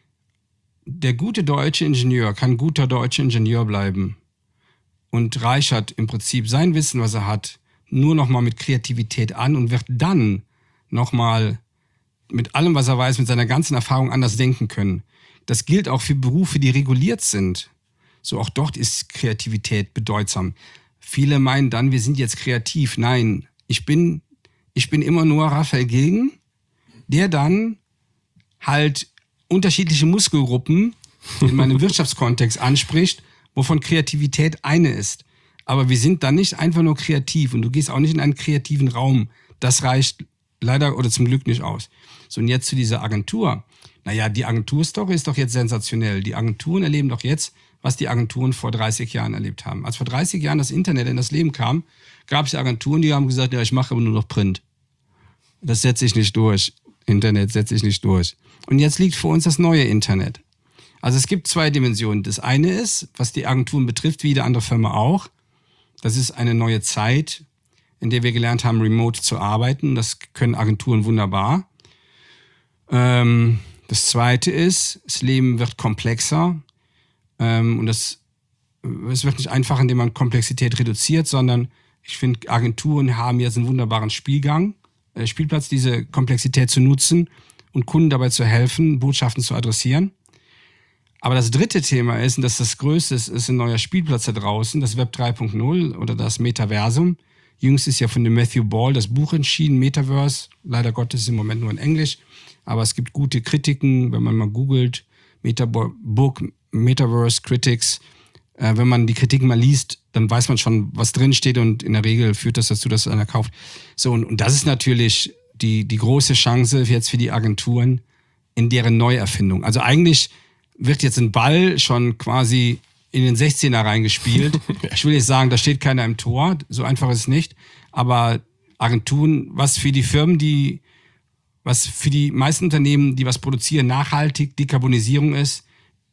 Der gute deutsche Ingenieur kann guter deutscher Ingenieur bleiben und reichert im Prinzip sein Wissen, was er hat, nur nochmal mit Kreativität an und wird dann nochmal mit allem, was er weiß, mit seiner ganzen Erfahrung anders denken können. Das gilt auch für Berufe, die reguliert sind. So auch dort ist Kreativität bedeutsam. Viele meinen dann, wir sind jetzt kreativ. Nein, ich bin immer nur Raphael Gilgen, der dann halt unterschiedliche Muskelgruppen in meinem Wirtschaftskontext anspricht, wovon Kreativität eine ist. Aber wir sind dann nicht einfach nur kreativ und du gehst auch nicht in einen kreativen Raum. Das reicht leider oder zum Glück nicht aus. So, und jetzt zu dieser Agentur. Naja, die Agenturstory ist doch jetzt sensationell. Die Agenturen erleben doch jetzt, was die Agenturen vor 30 Jahren erlebt haben. Als vor 30 Jahren das Internet in das Leben kam, gab es Agenturen, die haben gesagt, ja, ich mache aber nur noch Print. Das setze ich nicht durch. Internet setze ich nicht durch. Und jetzt liegt vor uns das neue Internet. Also es gibt 2 Dimensionen. Das eine ist, was die Agenturen betrifft, wie jede andere Firma auch, das ist eine neue Zeit, in der wir gelernt haben, remote zu arbeiten. Das können Agenturen wunderbar. Das zweite ist, das Leben wird komplexer. Und das es wird nicht einfach, indem man Komplexität reduziert, sondern ich finde, Agenturen haben jetzt einen wunderbaren Spielplatz, diese Komplexität zu nutzen und Kunden dabei zu helfen, Botschaften zu adressieren. Aber das dritte Thema ist, und das ist das Größte, ist ein neuer Spielplatz da draußen, das Web 3.0 oder das Metaversum. Jüngst ist ja von dem Matthew Ball das Buch entschieden, Metaverse. Leider Gottes im Moment nur in Englisch. Aber es gibt gute Kritiken, wenn man mal googelt, Book, Metaverse Critics. Wenn man die Kritiken mal liest, dann weiß man schon, was drin steht und in der Regel führt das dazu, dass einer kauft. So, und das ist natürlich die große Chance jetzt für die Agenturen in deren Neuerfindung. Also eigentlich wird jetzt ein Ball schon quasi in den 16er reingespielt. Ich will jetzt sagen, da steht keiner im Tor, so einfach ist es nicht. Aber Agenturen, was für die Firmen, was für die meisten Unternehmen, die was produzieren, nachhaltig Dekarbonisierung ist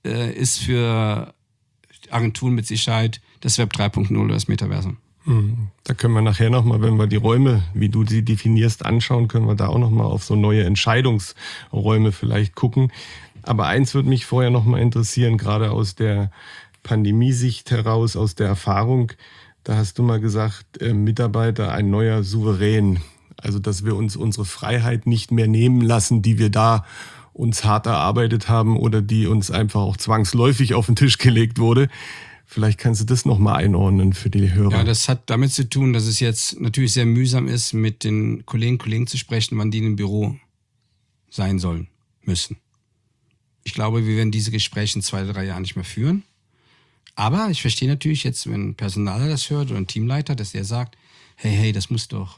für Agenturen mit Sicherheit das Web 3.0 oder das Metaversum. Da können wir nachher nochmal, wenn wir die Räume, wie du sie definierst, anschauen, können wir da auch nochmal auf so neue Entscheidungsräume vielleicht gucken. Aber eins würde mich vorher nochmal interessieren, gerade aus der Pandemiesicht heraus, aus der Erfahrung. Da hast du mal gesagt, Mitarbeiter, ein neuer Souverän. Also, dass wir uns unsere Freiheit nicht mehr nehmen lassen, die wir da uns hart erarbeitet haben oder die uns einfach auch zwangsläufig auf den Tisch gelegt wurde. Vielleicht kannst du das nochmal einordnen für die Hörer. Ja, das hat damit zu tun, dass es jetzt natürlich sehr mühsam ist, mit den Kollegen zu sprechen, wann die im Büro sein sollen, müssen. Ich glaube, wir werden diese Gespräche in 2 oder 3 Jahren nicht mehr führen. Aber ich verstehe natürlich jetzt, wenn ein Personaler das hört oder ein Teamleiter, dass der sagt, hey, es muss doch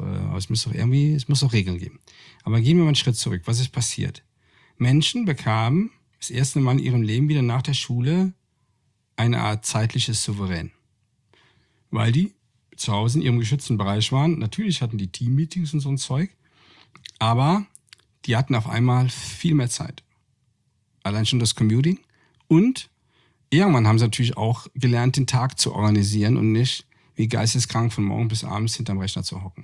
Regeln geben. Aber gehen wir mal einen Schritt zurück. Was ist passiert? Menschen bekamen das erste Mal in ihrem Leben wieder nach der Schule eine Art zeitliches Souverän. Weil die zu Hause in ihrem geschützten Bereich waren. Natürlich hatten die Teammeetings und so ein Zeug. Aber die hatten auf einmal viel mehr Zeit. Allein schon das Commuting. Und irgendwann haben sie natürlich auch gelernt, den Tag zu organisieren und nicht wie geisteskrank von morgen bis abends hinterm Rechner zu hocken.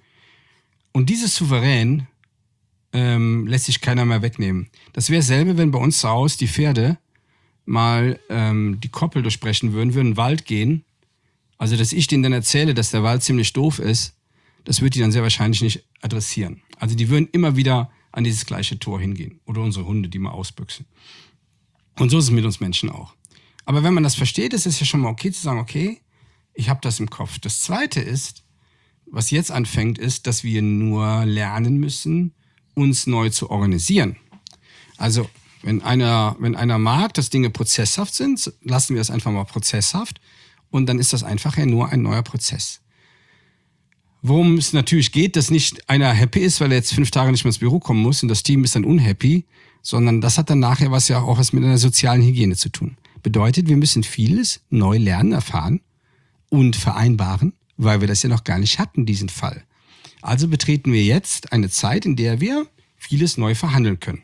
Und dieses Souverän lässt sich keiner mehr wegnehmen. Das wäre dasselbe, wenn bei uns zu Hause die Pferde mal die Koppel durchbrechen würden in den Wald gehen. Also, dass ich denen dann erzähle, dass der Wald ziemlich doof ist, das würde die dann sehr wahrscheinlich nicht adressieren. Also, die würden immer wieder an dieses gleiche Tor hingehen. Oder unsere Hunde, die mal ausbüchsen. Und so ist es mit uns Menschen auch. Aber wenn man das versteht, ist es ja schon mal okay zu sagen, okay, ich habe das im Kopf. Das Zweite ist, was jetzt anfängt, ist, dass wir nur lernen müssen, uns neu zu organisieren. Also, wenn einer mag, dass Dinge prozesshaft sind, lassen wir es einfach mal prozesshaft und dann ist das einfach ja nur ein neuer Prozess. Worum es natürlich geht, dass nicht einer happy ist, weil er jetzt 5 Tage nicht mehr ins Büro kommen muss und das Team ist dann unhappy, sondern das hat dann nachher was mit einer sozialen Hygiene zu tun. Bedeutet, wir müssen vieles neu lernen, erfahren und vereinbaren, weil wir das ja noch gar nicht hatten, diesen Fall. Also betreten wir jetzt eine Zeit, in der wir vieles neu verhandeln können.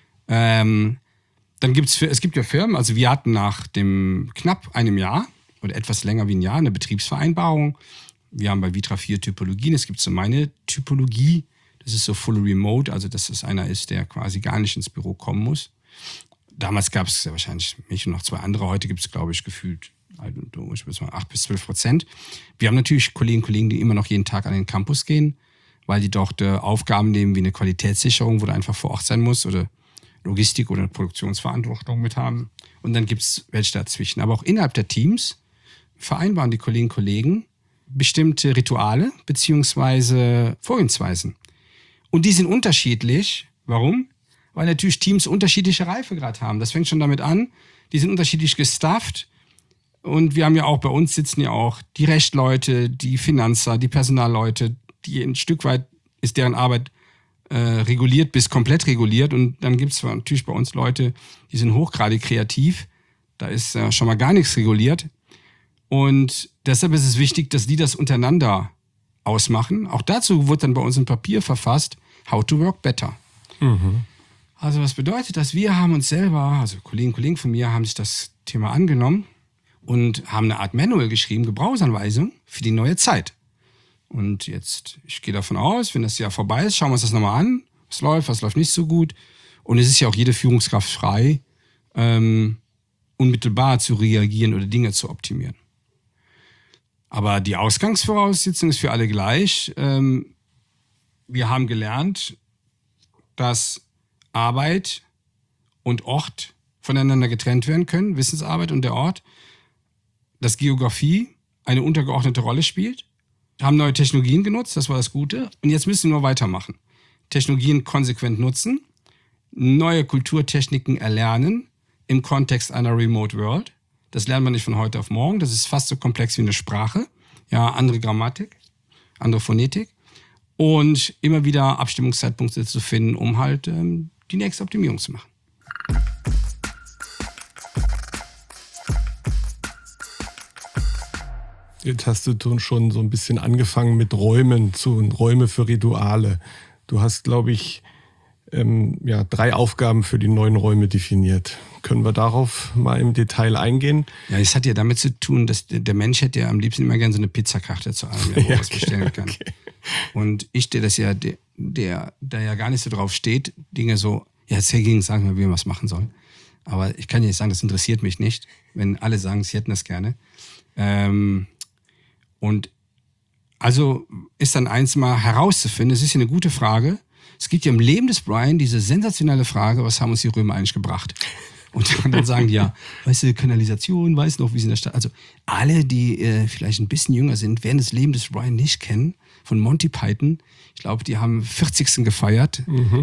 Es gibt ja Firmen, also wir hatten nach dem knapp einem Jahr oder etwas länger wie ein Jahr eine Betriebsvereinbarung. Wir haben bei Vitra 4 Typologien. Es gibt so meine Typologie, das ist so full remote, also dass es einer ist, der quasi gar nicht ins Büro kommen muss. Damals gab es ja wahrscheinlich mich und noch 2 andere. Heute gibt es, glaube ich, gefühlt 8-12%. Wir haben natürlich Kollegen, die immer noch jeden Tag an den Campus gehen, weil die dort Aufgaben nehmen wie eine Qualitätssicherung, wo du einfach vor Ort sein musst oder Logistik oder eine Produktionsverantwortung mit haben. Und dann gibt es welche dazwischen. Aber auch innerhalb der Teams vereinbaren die Kollegen bestimmte Rituale bzw. Vorgehensweisen. Und die sind unterschiedlich. Warum? Weil natürlich Teams unterschiedliche Reifegrad haben. Das fängt schon damit an. Die sind unterschiedlich gestafft. Und wir haben ja auch, bei uns sitzen ja auch die Rechtleute, die Finanzer, die Personalleute, die ein Stück weit ist deren Arbeit reguliert bis komplett reguliert. Und dann gibt es natürlich bei uns Leute, die sind hochgradig kreativ. Da ist schon mal gar nichts reguliert. Und deshalb ist es wichtig, dass die das untereinander ausmachen. Auch dazu wird dann bei uns ein Papier verfasst, How to Work Better. Mhm. Also was bedeutet das? Wir haben uns selber, also Kollegen von mir haben sich das Thema angenommen und haben eine Art Manual geschrieben, Gebrauchsanweisung für die neue Zeit. Und jetzt, ich gehe davon aus, wenn das Jahr vorbei ist, schauen wir uns das nochmal an. Was läuft nicht so gut. Und es ist ja auch jede Führungskraft frei, unmittelbar zu reagieren oder Dinge zu optimieren. Aber die Ausgangsvoraussetzung ist für alle gleich. Wir haben gelernt, dass Arbeit und Ort voneinander getrennt werden können, Wissensarbeit und der Ort, dass Geografie eine untergeordnete Rolle spielt. Wir haben neue Technologien genutzt, das war das Gute. Und jetzt müssen wir nur weitermachen. Technologien konsequent nutzen, neue Kulturtechniken erlernen im Kontext einer Remote World. Das lernt man nicht von heute auf morgen. Das ist fast so komplex wie eine Sprache. Ja, andere Grammatik, andere Phonetik. Und immer wieder Abstimmungszeitpunkte zu finden, um halt die nächste Optimierung zu machen. Jetzt hast du schon so ein bisschen angefangen mit Räume für Rituale. Du hast, glaube ich, 3 Aufgaben für die neuen Räume definiert. Können wir darauf mal im Detail eingehen? Ja, es hat ja damit zu tun, dass der Mensch hätte ja am liebsten immer gerne so eine Pizzakarte zu allem, wo er was bestellen kann. Okay. Und ich, der das ja, der ja gar nicht so drauf steht, Dinge so, ja, jetzt hingegen sagen wir, wie man was machen soll. Aber ich kann ja nicht sagen, das interessiert mich nicht, wenn alle sagen, sie hätten das gerne. Und also ist dann eins mal herauszufinden, es ist ja eine gute Frage. Es gibt ja im Leben des Brian diese sensationelle Frage, was haben uns die Römer eigentlich gebracht? Und dann sagen die ja, weißt du, Kanalisation, weißt du noch, wie sie in der Stadt... Also alle, die vielleicht ein bisschen jünger sind, werden das Leben des Brian nicht kennen, von Monty Python. Ich glaube, die haben 40. gefeiert,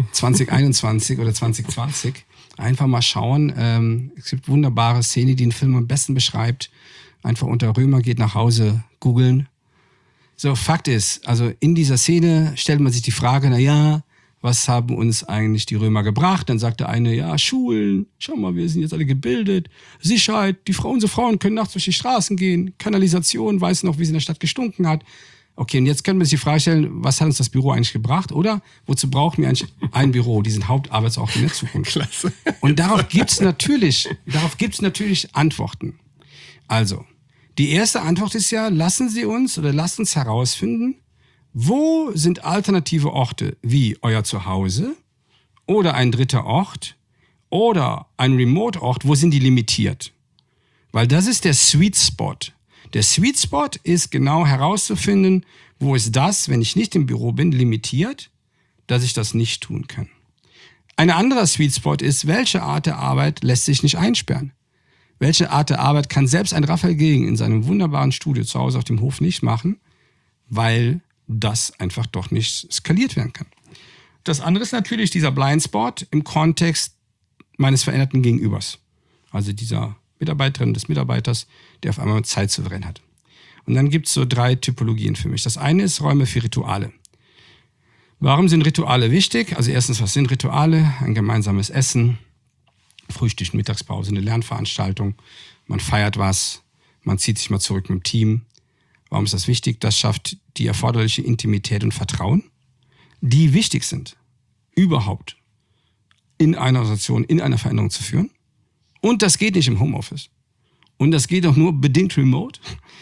2021 oder 2020. Einfach mal schauen. Es gibt wunderbare Szene, die den Film am besten beschreibt. Einfach unter Römer geht nach Hause googeln. So, Fakt ist, also in dieser Szene stellt man sich die Frage, naja, was haben uns eigentlich die Römer gebracht? Dann sagt der eine, ja, Schulen, schau mal, wir sind jetzt alle gebildet, Sicherheit, unsere Frauen können nachts durch die Straßen gehen, Kanalisation, weiß noch, wie sie in der Stadt gestunken hat. Okay, und jetzt können wir uns die Frage stellen, was hat uns das Büro eigentlich gebracht? Oder wozu brauchen wir eigentlich ein Büro, diesen Hauptarbeitsort in der Zukunft? Klasse. Und darauf gibt's natürlich Antworten. Also, die erste Antwort ist ja, lasst uns herausfinden, wo sind alternative Orte wie euer Zuhause oder ein dritter Ort oder ein Remote-Ort, wo sind die limitiert? Weil das ist der Sweet Spot. Der Sweet Spot ist genau herauszufinden, wo ist das, wenn ich nicht im Büro bin, limitiert, dass ich das nicht tun kann. Ein anderer Sweet Spot ist, welche Art der Arbeit lässt sich nicht einsperren? Welche Art der Arbeit kann selbst ein Raphael Gegen in seinem wunderbaren Studio zu Hause auf dem Hof nicht machen, weil das einfach doch nicht skaliert werden kann. Das andere ist natürlich dieser Blindspot im Kontext meines veränderten Gegenübers. Also dieser Mitarbeiterin, des Mitarbeiters, der auf einmal Zeitsouverän hat. Und dann gibt es so 3 Typologien für mich. Das eine ist Räume für Rituale. Warum sind Rituale wichtig? Also erstens, was sind Rituale? Ein gemeinsames Essen, Frühstück, Mittagspause, eine Lernveranstaltung. Man feiert was, man zieht sich mal zurück mit dem Team. Warum ist das wichtig? Das schafft die erforderliche Intimität und Vertrauen, die wichtig sind, überhaupt in einer Organisation, in einer Veränderung zu führen. Und das geht nicht im Homeoffice. Und das geht auch nur bedingt remote.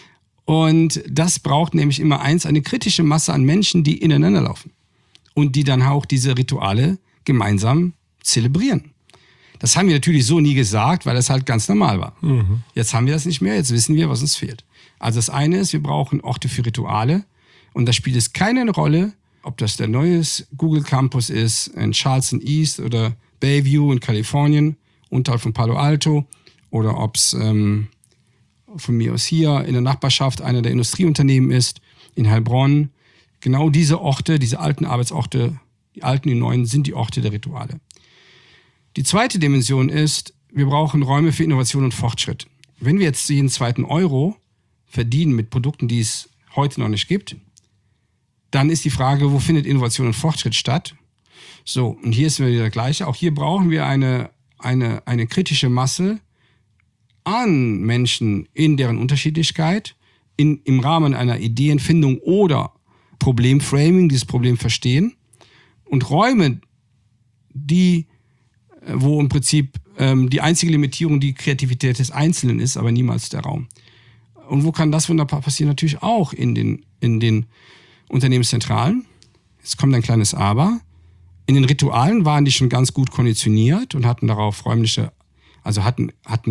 Und das braucht nämlich immer eine kritische Masse an Menschen, die ineinander laufen. Und die dann auch diese Rituale gemeinsam zelebrieren. Das haben wir natürlich so nie gesagt, weil das halt ganz normal war. Jetzt haben wir das nicht mehr, jetzt wissen wir, was uns fehlt. Also das eine ist, wir brauchen Orte für Rituale. Und da spielt es keine Rolle, ob das der neue Google Campus ist in Charleston East oder Bayview in Kalifornien, unterhalb von Palo Alto, oder ob es von mir aus hier in der Nachbarschaft einer der Industrieunternehmen ist, in Heilbronn. Genau diese Orte, diese alten Arbeitsorte, die alten, die neuen, sind die Orte der Rituale. Die zweite Dimension ist, wir brauchen Räume für Innovation und Fortschritt. Wenn wir jetzt jeden zweiten Euro verdienen mit Produkten, die es heute noch nicht gibt, dann ist die Frage, wo findet Innovation und Fortschritt statt? So, und hier ist wieder das Gleiche. Auch hier brauchen wir eine kritische Masse an Menschen in deren Unterschiedlichkeit, im Rahmen einer Ideenfindung oder Problemframing, dieses Problem verstehen. Und Räume, wo im Prinzip die einzige Limitierung die Kreativität des Einzelnen ist, aber niemals der Raum. Und wo kann das wunderbar passieren? Natürlich auch in den Unternehmenszentralen. Jetzt kommt ein kleines Aber. In den Ritualen waren die schon ganz gut konditioniert und hatten darauf räumliche, also hatten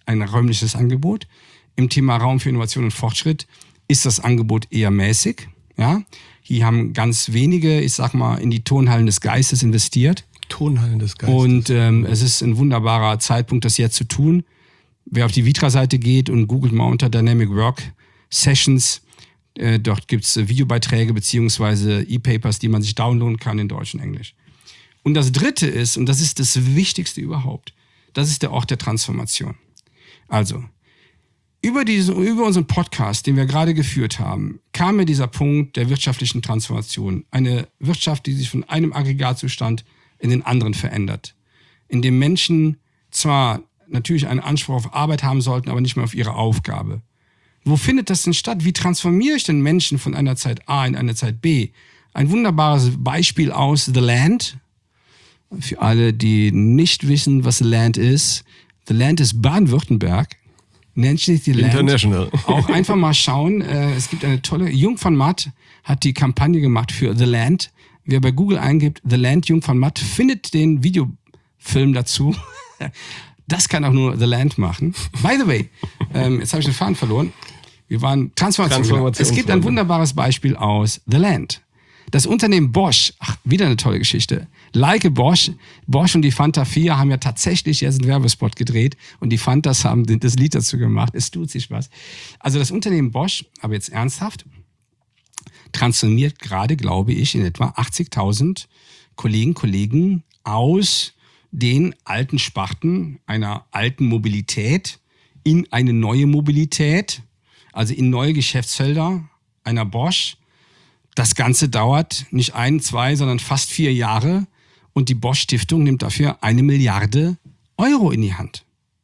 ein räumliches Angebot. Im Thema Raum für Innovation und Fortschritt ist das Angebot eher mäßig. Ja? Hier haben ganz wenige, ich sag mal, in die Turnhallen des Geistes investiert. Turnhallen des Geistes. Und es ist ein wunderbarer Zeitpunkt, das jetzt zu tun. Wer auf die Vitra-Seite geht und googelt mal unter Dynamic Work Sessions, dort gibt es Videobeiträge bzw. E-Papers, die man sich downloaden kann in Deutsch und Englisch. Und das Dritte ist, und das ist das Wichtigste überhaupt, das ist der Ort der Transformation. Also, über unseren Podcast, den wir gerade geführt haben, kam mir dieser Punkt der wirtschaftlichen Transformation. Eine Wirtschaft, die sich von einem Aggregatzustand in den anderen verändert. In dem Menschen zwar natürlich einen Anspruch auf Arbeit haben sollten, aber nicht mehr auf ihre Aufgabe. Wo findet das denn statt? Wie transformiere ich denn Menschen von einer Zeit A in eine Zeit B? Ein wunderbares Beispiel aus The Land. Für alle, die nicht wissen, was The Land ist. The Land ist Baden-Württemberg. Nennt sich The Land. International. Auch einfach mal schauen. Es gibt eine tolle, Jung von Matt hat die Kampagne gemacht für The Land. Wer bei Google eingibt, The Land Jung von Matt, findet den Videofilm dazu. Das kann auch nur The Land machen. By the way, jetzt habe ich den Faden verloren. Wir waren Transformation. Es gibt ein wunderbares Beispiel aus The Land. Das Unternehmen Bosch, wieder eine tolle Geschichte. Like Bosch und die Fanta 4 haben ja tatsächlich jetzt einen Werbespot gedreht und die Fantas haben das Lied dazu gemacht. Es tut sich was. Also das Unternehmen Bosch, aber jetzt ernsthaft, transformiert gerade, glaube ich, in etwa 80.000 Kollegen aus den alten Sparten einer alten Mobilität in eine neue Mobilität, also in neue Geschäftsfelder einer Bosch. Das Ganze dauert nicht 1, 2, sondern fast 4 Jahre und die Bosch Stiftung nimmt dafür 1 Milliarde Euro in die Hand.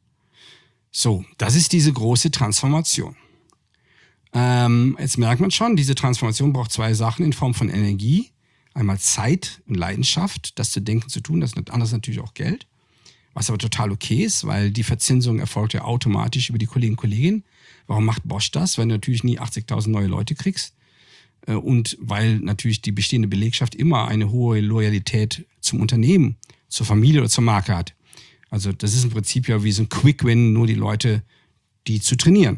So, das ist diese große Transformation. Jetzt merkt man schon, diese Transformation braucht 2 Sachen in Form von Energie. Einmal Zeit und Leidenschaft, das zu denken, zu tun, das anders natürlich auch Geld. Was aber total okay ist, weil die Verzinsung erfolgt ja automatisch über die Kollegen und Kolleginnen. Warum macht Bosch das? Weil du natürlich nie 80.000 neue Leute kriegst. Und weil natürlich die bestehende Belegschaft immer eine hohe Loyalität zum Unternehmen, zur Familie oder zur Marke hat. Also das ist im Prinzip ja wie so ein Quick-Win, nur die Leute, die zu trainieren.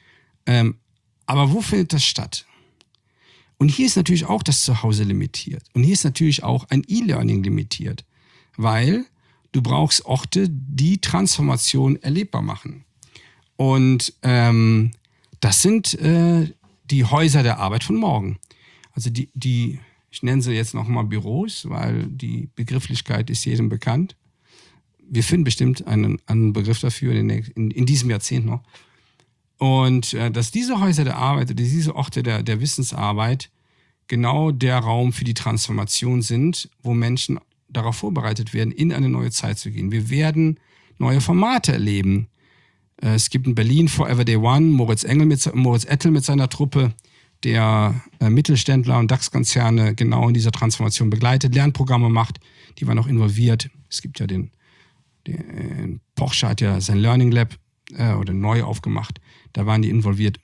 Aber wo findet das statt? Und hier ist natürlich auch das Zuhause limitiert. Und hier ist natürlich auch ein E-Learning limitiert. Weil du brauchst Orte, die Transformation erlebbar machen. Und das sind die Häuser der Arbeit von morgen. Also die ich nenne sie jetzt nochmal Büros, weil die Begrifflichkeit ist jedem bekannt. Wir finden bestimmt einen Begriff dafür in diesem Jahrzehnt noch. Und dass diese Häuser der Arbeit oder diese Orte der Wissensarbeit genau der Raum für die Transformation sind, wo Menschen darauf vorbereitet werden, in eine neue Zeit zu gehen. Wir werden neue Formate erleben. Es gibt in Berlin Forever Day One, Moritz Ettel mit seiner Truppe, der Mittelständler und DAX-Konzerne genau in dieser Transformation begleitet, Lernprogramme macht, die waren auch involviert. Es gibt ja Porsche hat ja sein Learning Lab oder neu aufgemacht, da waren die involviert.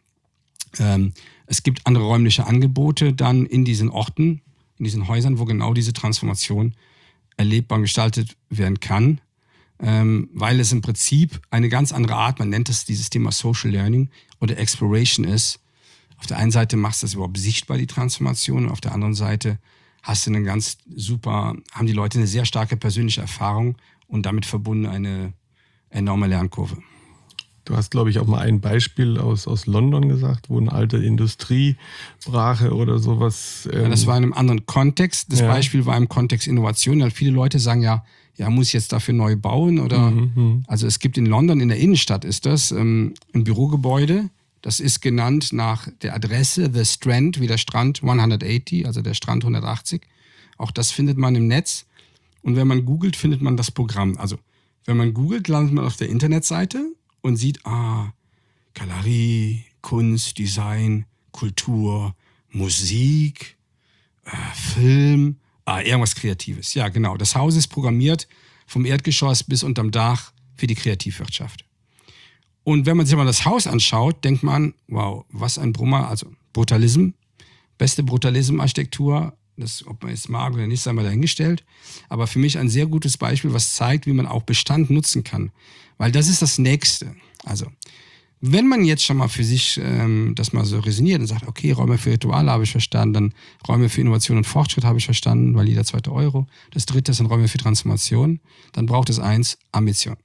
Es gibt andere räumliche Angebote dann in diesen Orten, in diesen Häusern, wo genau diese Transformation erlebbar gestaltet werden kann. Weil es im Prinzip eine ganz andere Art, man nennt es dieses Thema Social Learning oder Exploration ist. Auf der einen Seite machst du das überhaupt sichtbar, die Transformation, und auf der anderen Seite haben die Leute eine sehr starke persönliche Erfahrung und damit verbunden eine enorme Lernkurve. Du hast, glaube ich, auch mal ein Beispiel aus London gesagt, wo eine alte Industriebrache oder sowas... Ja, das war in einem anderen Kontext. Das Beispiel war im Kontext Innovation. Weil viele Leute sagen ja, muss ich jetzt dafür neu bauen? Oder Also es gibt in London, in der Innenstadt ist das, ein Bürogebäude. Das ist genannt nach der Adresse The Strand, wie der Strand 180, also der Strand 180. Auch das findet man im Netz. Und wenn man googelt, findet man das Programm. Also wenn man googelt, landet man auf der Internetseite und sieht, Galerie, Kunst, Design, Kultur, Musik, Film, irgendwas Kreatives. Ja, genau. Das Haus ist programmiert vom Erdgeschoss bis unterm Dach für die Kreativwirtschaft. Und wenn man sich mal das Haus anschaut, denkt man, wow, was ein Brummer, also Brutalism, beste Brutalism-Architektur Ob man es mag oder nicht, sei mal dahingestellt. Aber für mich ein sehr gutes Beispiel, was zeigt, wie man auch Bestand nutzen kann. Weil das ist das Nächste. Also, wenn man jetzt schon mal für sich das mal so resoniert und sagt, okay, Räume für Rituale habe ich verstanden, dann Räume für Innovation und Fortschritt habe ich verstanden, weil jeder 2. Euro. Das 3. sind Räume für Transformation. Dann braucht es 1, Ambition.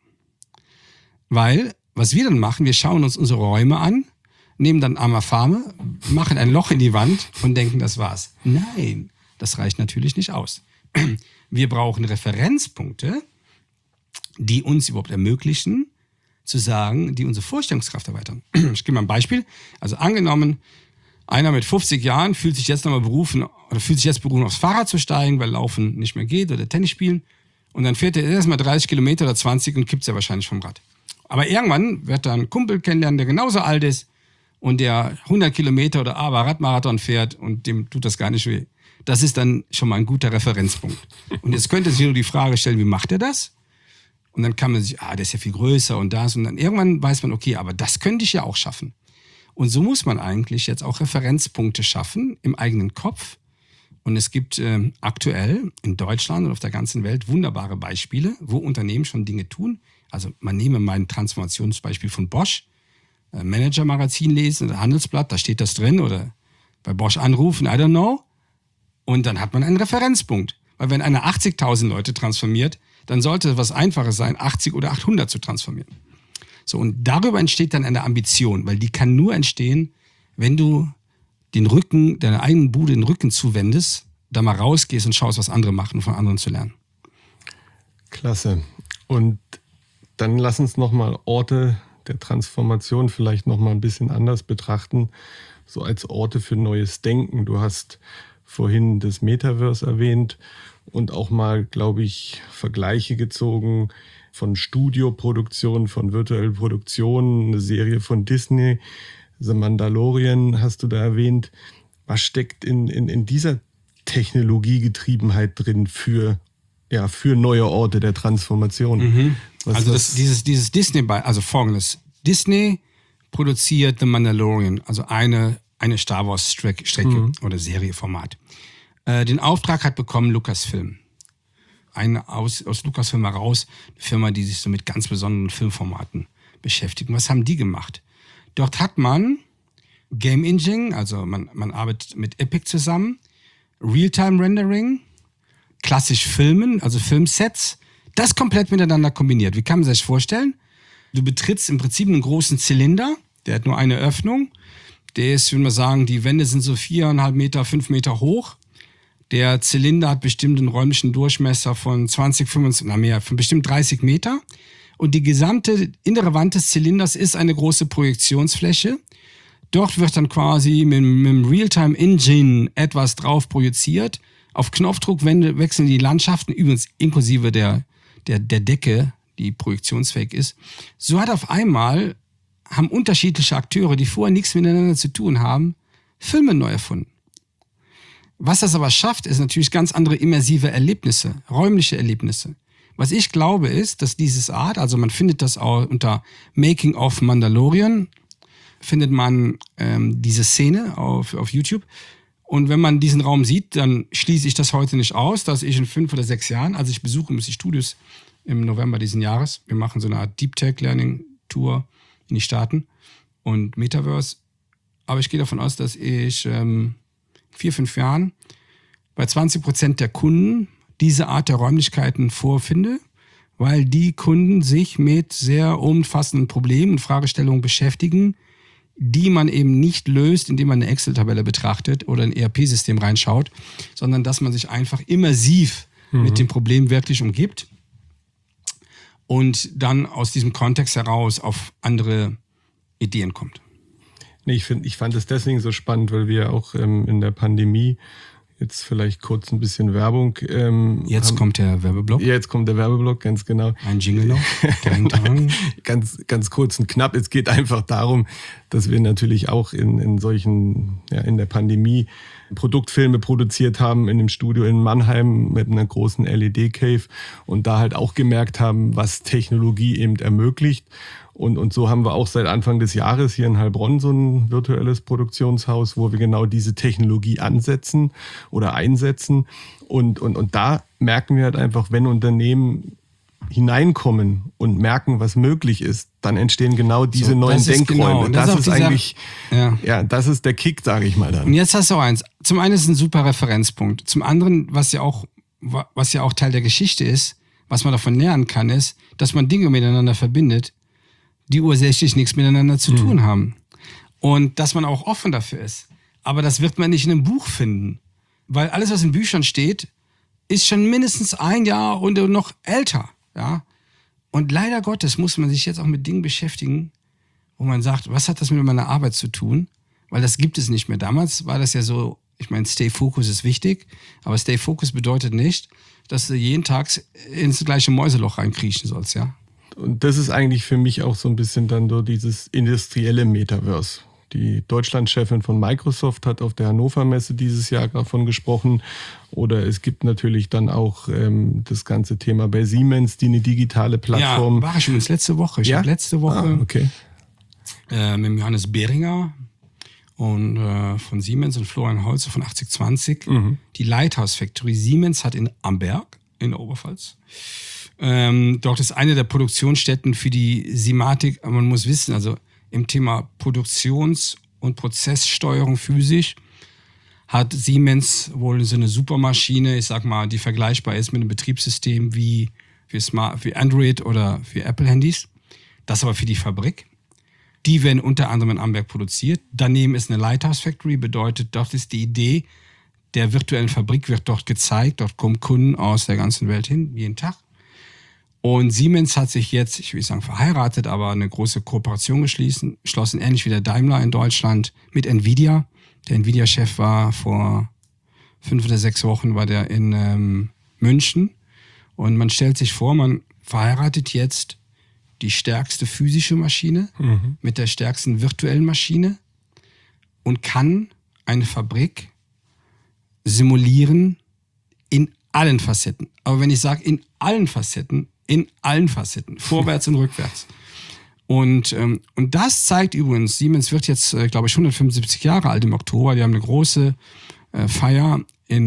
Weil, was wir dann machen, wir schauen uns unsere Räume an, nehmen dann Amafame, machen ein Loch in die Wand und denken, das war's. Nein, das reicht natürlich nicht aus. Wir brauchen Referenzpunkte, die uns überhaupt ermöglichen, zu sagen, die unsere Vorstellungskraft erweitern. Ich gebe mal ein Beispiel. Also angenommen, einer mit 50 Jahren fühlt sich jetzt berufen, aufs Fahrrad zu steigen, weil Laufen nicht mehr geht oder Tennis spielen. Und dann fährt er erstmal 30 Kilometer oder 20 und kippt ja wahrscheinlich vom Rad. Aber irgendwann wird er einen Kumpel kennenlernen, der genauso alt ist und der 100 Kilometer oder aber Radmarathon fährt und dem tut das gar nicht weh. Das ist dann schon mal ein guter Referenzpunkt. Und jetzt könnte sich nur die Frage stellen, wie macht er das? Und dann kann man sich, der ist ja viel größer und das. Und dann irgendwann weiß man, okay, aber das könnte ich ja auch schaffen. Und so muss man eigentlich jetzt auch Referenzpunkte schaffen im eigenen Kopf. Und es gibt aktuell in Deutschland und auf der ganzen Welt wunderbare Beispiele, wo Unternehmen schon Dinge tun. Also man nehme mein Transformationsbeispiel von Bosch, Manager-Magazin lesen oder Handelsblatt, da steht das drin, oder bei Bosch anrufen, I don't know. Und dann hat man einen Referenzpunkt. Weil wenn einer 80.000 Leute transformiert, dann sollte es was Einfaches sein, 80 oder 800 zu transformieren. So, und darüber entsteht dann eine Ambition, weil die kann nur entstehen, wenn du deiner eigenen Bude den Rücken zuwendest, da mal rausgehst und schaust, was andere machen, um von anderen zu lernen. Klasse. Und dann lass uns nochmal Orte der Transformation vielleicht nochmal ein bisschen anders betrachten, so als Orte für neues Denken. Du hast vorhin das Metaverse erwähnt und auch mal, glaube ich, Vergleiche gezogen von Studioproduktionen, von virtuellen Produktionen, eine Serie von Disney, The Mandalorian hast du da erwähnt. Was steckt in dieser Technologiegetriebenheit drin für neue Orte der Transformation? Also dieses Disney, also folgendes. Disney produziert The Mandalorian, also eine Star Wars Strecke oder Serieformat. Den Auftrag hat bekommen Lucasfilm. Aus Lucasfilm heraus, eine Firma, die sich so mit ganz besonderen Filmformaten beschäftigt. Was haben die gemacht? Dort hat man Game Engine, also man arbeitet mit Epic zusammen, Realtime-Rendering, klassisch Filmen, also Filmsets, das komplett miteinander kombiniert. Wie kann man sich das vorstellen? Du betrittst im Prinzip einen großen Zylinder, der hat nur eine Öffnung. Der ist, würde man sagen, die Wände sind so 4,5 Meter, 5 Meter hoch. Der Zylinder hat bestimmt einen räumlichen Durchmesser von von bestimmt 30 Meter. Und die gesamte innere Wand des Zylinders ist eine große Projektionsfläche. Dort wird dann quasi mit dem Realtime-Engine etwas drauf projiziert. Auf Knopfdruck wechseln die Landschaften, übrigens inklusive der Decke, die projektionsfähig ist. So haben unterschiedliche Akteure, die vorher nichts miteinander zu tun haben, Filme neu erfunden. Was das aber schafft, ist natürlich ganz andere immersive Erlebnisse, räumliche Erlebnisse. Was ich glaube ist, dass dieses Art, also man findet das auch unter Making of Mandalorian, findet man diese Szene auf YouTube. Und wenn man diesen Raum sieht, dann schließe ich das heute nicht aus, dass ich in 5 oder 6 Jahren, also ich besuche die Studios im November diesen Jahres, wir machen so eine Art Deep Tech Learning Tour in die Staaten und Metaverse. Aber ich gehe davon aus, dass ich 4, 5 Jahren bei 20% der Kunden diese Art der Räumlichkeiten vorfinde, weil die Kunden sich mit sehr umfassenden Problemen und Fragestellungen beschäftigen, die man eben nicht löst, indem man eine Excel-Tabelle betrachtet oder ein ERP-System reinschaut, sondern dass man sich einfach immersiv mit dem Problem wirklich umgibt und dann aus diesem Kontext heraus auf andere Ideen kommt. Nee, ich fand es deswegen so spannend, weil wir auch in der Pandemie, jetzt vielleicht kurz ein bisschen Werbung. Jetzt kommt der Werbeblock. Jetzt kommt der Werbeblock, ganz genau. Ein Jingle noch. Ganz kurz und knapp. Es geht einfach darum, dass wir natürlich auch in der Pandemie Produktfilme produziert haben in dem Studio in Mannheim mit einer großen LED-Cave und da halt auch gemerkt haben, was Technologie eben ermöglicht. Und so haben wir auch seit Anfang des Jahres hier in Heilbronn so ein virtuelles Produktionshaus, wo wir genau diese Technologie ansetzen oder einsetzen. Und da merken wir halt einfach, wenn Unternehmen hineinkommen und merken, was möglich ist, dann entstehen genau diese neuen Denkräume. Genau. Das ist eigentlich, das ist der Kick, sage ich mal dann. Und jetzt hast du auch eins. Zum einen ist es ein super Referenzpunkt. Zum anderen, was ja auch Teil der Geschichte ist, was man davon lernen kann, ist, dass man Dinge miteinander verbindet, die ursächlich nichts miteinander zu tun haben. Und dass man auch offen dafür ist. Aber das wird man nicht in einem Buch finden. Weil alles, was in Büchern steht, ist schon mindestens 1 Jahr und noch älter. Ja? Und leider Gottes muss man sich jetzt auch mit Dingen beschäftigen, wo man sagt, was hat das mit meiner Arbeit zu tun? Weil das gibt es nicht mehr. Damals war das ja so, ich meine, Stay Focus ist wichtig, aber Stay Focus bedeutet nicht, dass du jeden Tag ins gleiche Mäuseloch reinkriechen sollst, ja. Und das ist eigentlich für mich auch so ein bisschen dann so dieses industrielle Metaverse. Die Deutschlandchefin von Microsoft hat auf der Hannover Messe dieses Jahr davon gesprochen. Oder es gibt natürlich dann auch das ganze Thema bei Siemens, die eine digitale Plattform. Ja, war ich übrigens letzte Woche. Ich habe letzte Woche mit dem Johannes Behringer und von Siemens und Florian Holzer von 8020 die Lighthouse Factory Siemens hat in Amberg in der Oberpfalz. Dort ist eine der Produktionsstätten für die Simatik. Man muss wissen, also im Thema Produktions- und Prozesssteuerung physisch hat Siemens wohl so eine Supermaschine, ich sag mal, die vergleichbar ist mit einem Betriebssystem wie Android oder wie Apple-Handys. Das aber für die Fabrik. Die werden unter anderem in Amberg produziert. Daneben ist eine Lighthouse Factory, bedeutet, dort ist die Idee der virtuellen Fabrik wird dort gezeigt. Dort kommen Kunden aus der ganzen Welt hin, jeden Tag. Und Siemens hat sich jetzt, ich will nicht sagen verheiratet, aber eine große Kooperation geschlossen, ähnlich wie der Daimler in Deutschland, mit Nvidia. Der Nvidia-Chef war vor 5 oder 6 Wochen war der in München. Und man stellt sich vor, man verheiratet jetzt die stärkste physische Maschine mit der stärksten virtuellen Maschine und kann eine Fabrik simulieren in allen Facetten. Aber wenn ich sage in allen Facetten, vorwärts und rückwärts. Und das zeigt übrigens, Siemens wird jetzt, glaube ich, 175 Jahre alt im Oktober. Die haben eine große Feier in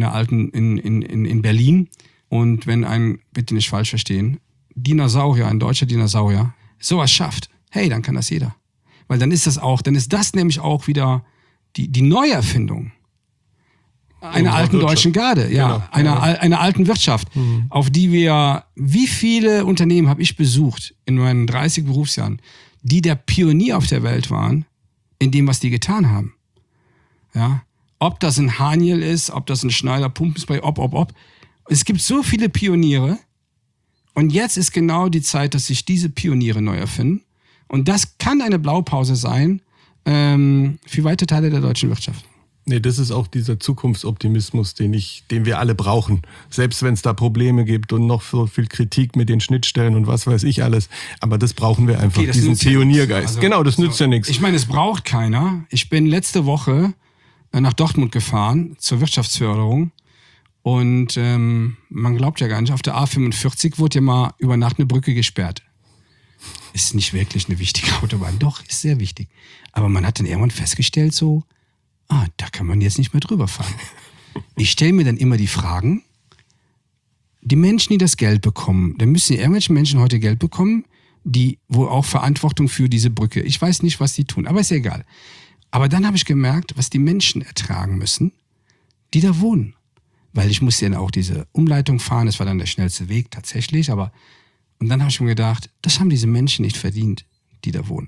Berlin. Und wenn bitte nicht falsch verstehen, ein deutscher Dinosaurier, sowas schafft, hey, dann kann das jeder. Weil dann ist das nämlich auch wieder die Neuerfindung einer alten deutschen Garde, einer alten Wirtschaft, auf die wie viele Unternehmen habe ich besucht in meinen 30 Berufsjahren, die der Pionier auf der Welt waren, in dem, was die getan haben. Ja, ob das ein Haniel ist, ob das ein Schneider Pumpenspray, ob. Es gibt so viele Pioniere und jetzt ist genau die Zeit, dass sich diese Pioniere neu erfinden und das kann eine Blaupause sein für weite Teile der deutschen Wirtschaft. Nee, das ist auch dieser Zukunftsoptimismus, den wir alle brauchen. Selbst wenn es da Probleme gibt und noch so viel Kritik mit den Schnittstellen und was weiß ich alles. Aber das brauchen wir einfach, diesen Pioniergeist. Das nützt ja nichts. Ich meine, es braucht keiner. Ich bin letzte Woche nach Dortmund gefahren zur Wirtschaftsförderung. Und man glaubt ja gar nicht, auf der A45 wurde ja mal über Nacht eine Brücke gesperrt. Ist nicht wirklich eine wichtige Autobahn. Doch, ist sehr wichtig. Aber man hat dann irgendwann festgestellt da kann man jetzt nicht mehr drüber fahren. Ich stelle mir dann immer die Fragen, die Menschen, die das Geld bekommen, dann müssen irgendwelche Menschen heute Geld bekommen, die wohl auch Verantwortung für diese Brücke. Ich weiß nicht, was die tun, aber ist ja egal. Aber dann habe ich gemerkt, was die Menschen ertragen müssen, die da wohnen. Weil ich musste dann auch diese Umleitung fahren, das war dann der schnellste Weg tatsächlich, und dann habe ich mir gedacht, das haben diese Menschen nicht verdient, die da wohnen.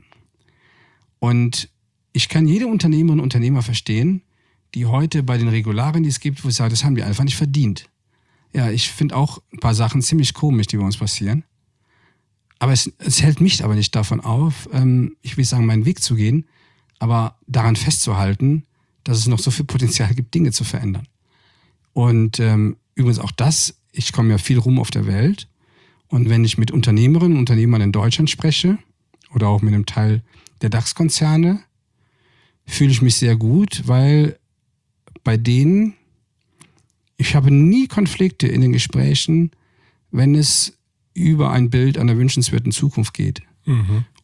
Und ich kann jede Unternehmerin und Unternehmer verstehen, die heute bei den Regularien, die es gibt, wo ich sage, das haben die einfach nicht verdient. Ja, ich finde auch ein paar Sachen ziemlich komisch, die bei uns passieren. Aber es hält mich aber nicht davon auf, ich will sagen, meinen Weg zu gehen, aber daran festzuhalten, dass es noch so viel Potenzial gibt, Dinge zu verändern. Und übrigens auch das, ich komme ja viel rum auf der Welt und wenn ich mit Unternehmerinnen und Unternehmern in Deutschland spreche oder auch mit einem Teil der DAX-Konzerne, fühle ich mich sehr gut, weil bei denen, ich habe nie Konflikte in den Gesprächen, wenn es über ein Bild einer wünschenswerten Zukunft geht.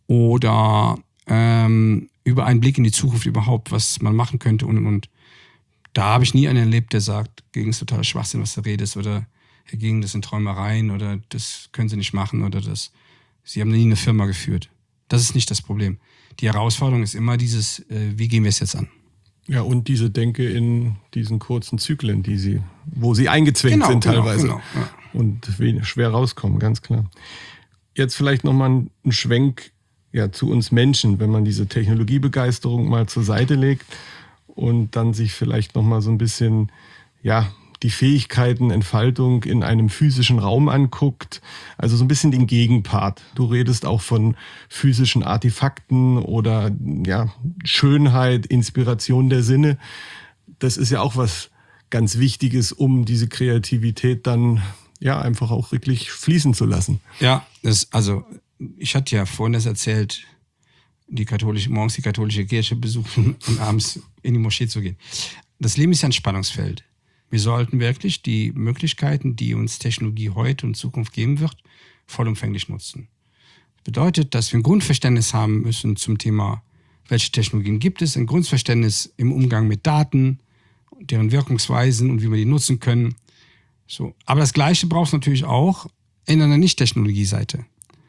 oder über einen Blick in die Zukunft überhaupt, was man machen könnte und. Da habe ich nie einen erlebt, der sagt, gegen ist totaler Schwachsinn, was du redest, oder Herr Gegen, das sind Träumereien, oder das können Sie nicht machen, oder das. Sie haben nie eine Firma geführt. Das ist nicht das Problem. Die Herausforderung ist immer dieses, wie gehen wir es jetzt an? Ja, und diese Denke in diesen kurzen Zyklen, wo sie eingezwängt sind teilweise. Genau, ja. Und schwer rauskommen, ganz klar. Jetzt vielleicht nochmal ein Schwenk zu uns Menschen, wenn man diese Technologiebegeisterung mal zur Seite legt und dann sich vielleicht nochmal so ein bisschen, die Fähigkeiten, Entfaltung in einem physischen Raum anguckt. Also so ein bisschen den Gegenpart. Du redest auch von physischen Artefakten oder Schönheit, Inspiration der Sinne. Das ist ja auch was ganz Wichtiges, um diese Kreativität dann einfach auch wirklich fließen zu lassen. Ja, ich hatte ja vorhin das erzählt, morgens die katholische Kirche besuchen und abends in die Moschee zu gehen. Das Leben ist ja ein Spannungsfeld. Wir sollten wirklich die Möglichkeiten, die uns Technologie heute und in Zukunft geben wird, vollumfänglich nutzen. Das bedeutet, dass wir ein Grundverständnis haben müssen zum Thema, welche Technologien gibt es, ein Grundverständnis im Umgang mit Daten, deren Wirkungsweisen und wie wir die nutzen können. So. Aber das Gleiche braucht es natürlich auch in einer Nicht-Technologie-Seite.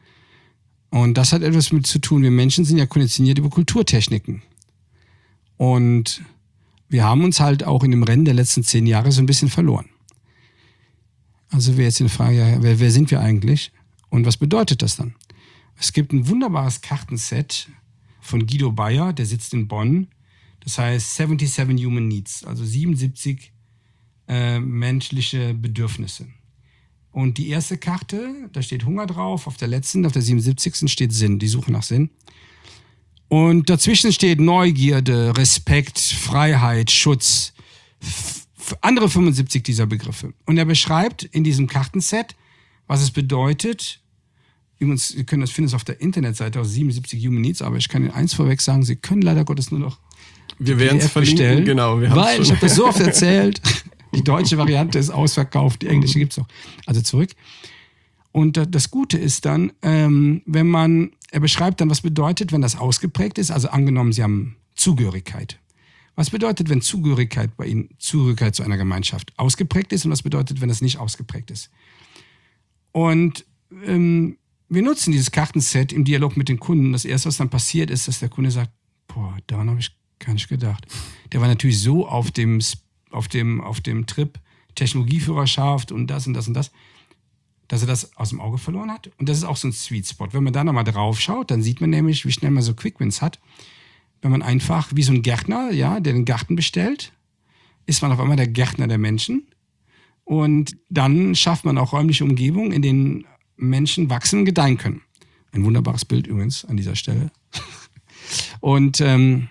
Und das hat etwas mit zu tun. Wir Menschen sind ja konditioniert über Kulturtechniken. Und wir haben uns halt auch in dem Rennen der letzten 10 Jahre so ein bisschen verloren. Also wäre jetzt die Frage, wer sind wir eigentlich? Und was bedeutet das dann? Es gibt ein wunderbares Kartenset von Guido Bayer, der sitzt in Bonn. Das heißt 77 Human Needs, also 77 menschliche Bedürfnisse. Und die erste Karte, da steht Hunger drauf, auf der letzten, auf der 77. steht Sinn, die Suche nach Sinn. Und dazwischen steht Neugierde, Respekt, Freiheit, Schutz, andere 75 dieser Begriffe. Und er beschreibt in diesem Kartenset, was es bedeutet. Übrigens, Sie finden es auf der Internetseite aus 77 Human Needs, aber ich kann Ihnen eins vorweg sagen, Sie können leider Gottes nur noch wir werden es verlinken, genau. Weil ich habe das so oft erzählt. Die deutsche Variante ist ausverkauft, die englische gibt es noch. Also zurück. Und das Gute ist dann, er beschreibt dann, was bedeutet, wenn das ausgeprägt ist. Also angenommen, Sie haben Zugehörigkeit. Was bedeutet, wenn Zugehörigkeit bei Ihnen, Zugehörigkeit zu einer Gemeinschaft ausgeprägt ist und was bedeutet, wenn das nicht ausgeprägt ist. Und wir nutzen dieses Kartenset im Dialog mit den Kunden. Das Erste, was dann passiert, ist, dass der Kunde sagt, daran habe ich gar nicht gedacht. Der war natürlich so auf dem Trip Technologieführerschaft und das und das und das, dass er das aus dem Auge verloren hat. Und das ist auch so ein Sweet Spot. Wenn man da nochmal drauf schaut, dann sieht man nämlich, wie schnell man so Quick-Wins hat. Wenn man einfach, wie so ein Gärtner, der den Garten bestellt, ist man auf einmal der Gärtner der Menschen. Und dann schafft man auch räumliche Umgebungen, in denen Menschen wachsen und gedeihen können. Ein wunderbares Bild übrigens an dieser Stelle. Und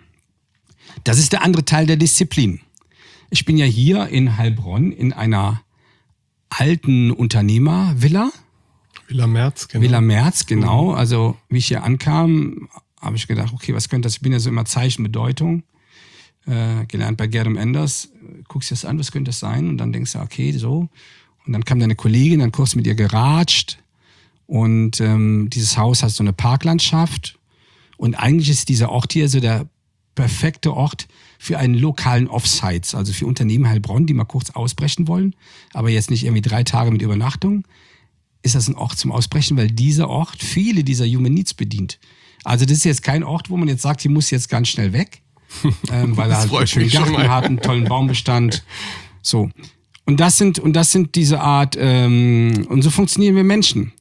das ist der andere Teil der Disziplin. Ich bin ja hier in Heilbronn in einer alten Unternehmervilla. Villa Merz, genau. Villa Merz, genau. Also wie ich hier ankam, habe ich gedacht, okay, was könnte das? Ich bin ja so immer Zeichen Bedeutung. Gelernt bei Gerdum Enders. Guckst dir das an, was könnte das sein? Und dann denkst du, okay, so. Und dann kam deine Kollegin, dann kurz mit ihr geratscht. Und dieses Haus hat so eine Parklandschaft. Und eigentlich ist dieser Ort hier so der perfekte Ort für einen lokalen Offsites, also für Unternehmen Heilbronn, die mal kurz ausbrechen wollen, aber jetzt nicht irgendwie 3 Tage mit Übernachtung, ist das ein Ort zum Ausbrechen, weil dieser Ort viele dieser Human Needs bedient. Also das ist jetzt kein Ort, wo man jetzt sagt, hier muss jetzt ganz schnell weg, weil er halt einen schönen Garten hat, einen tollen Baumbestand. So. Und das sind diese Art, und so funktionieren wir Menschen.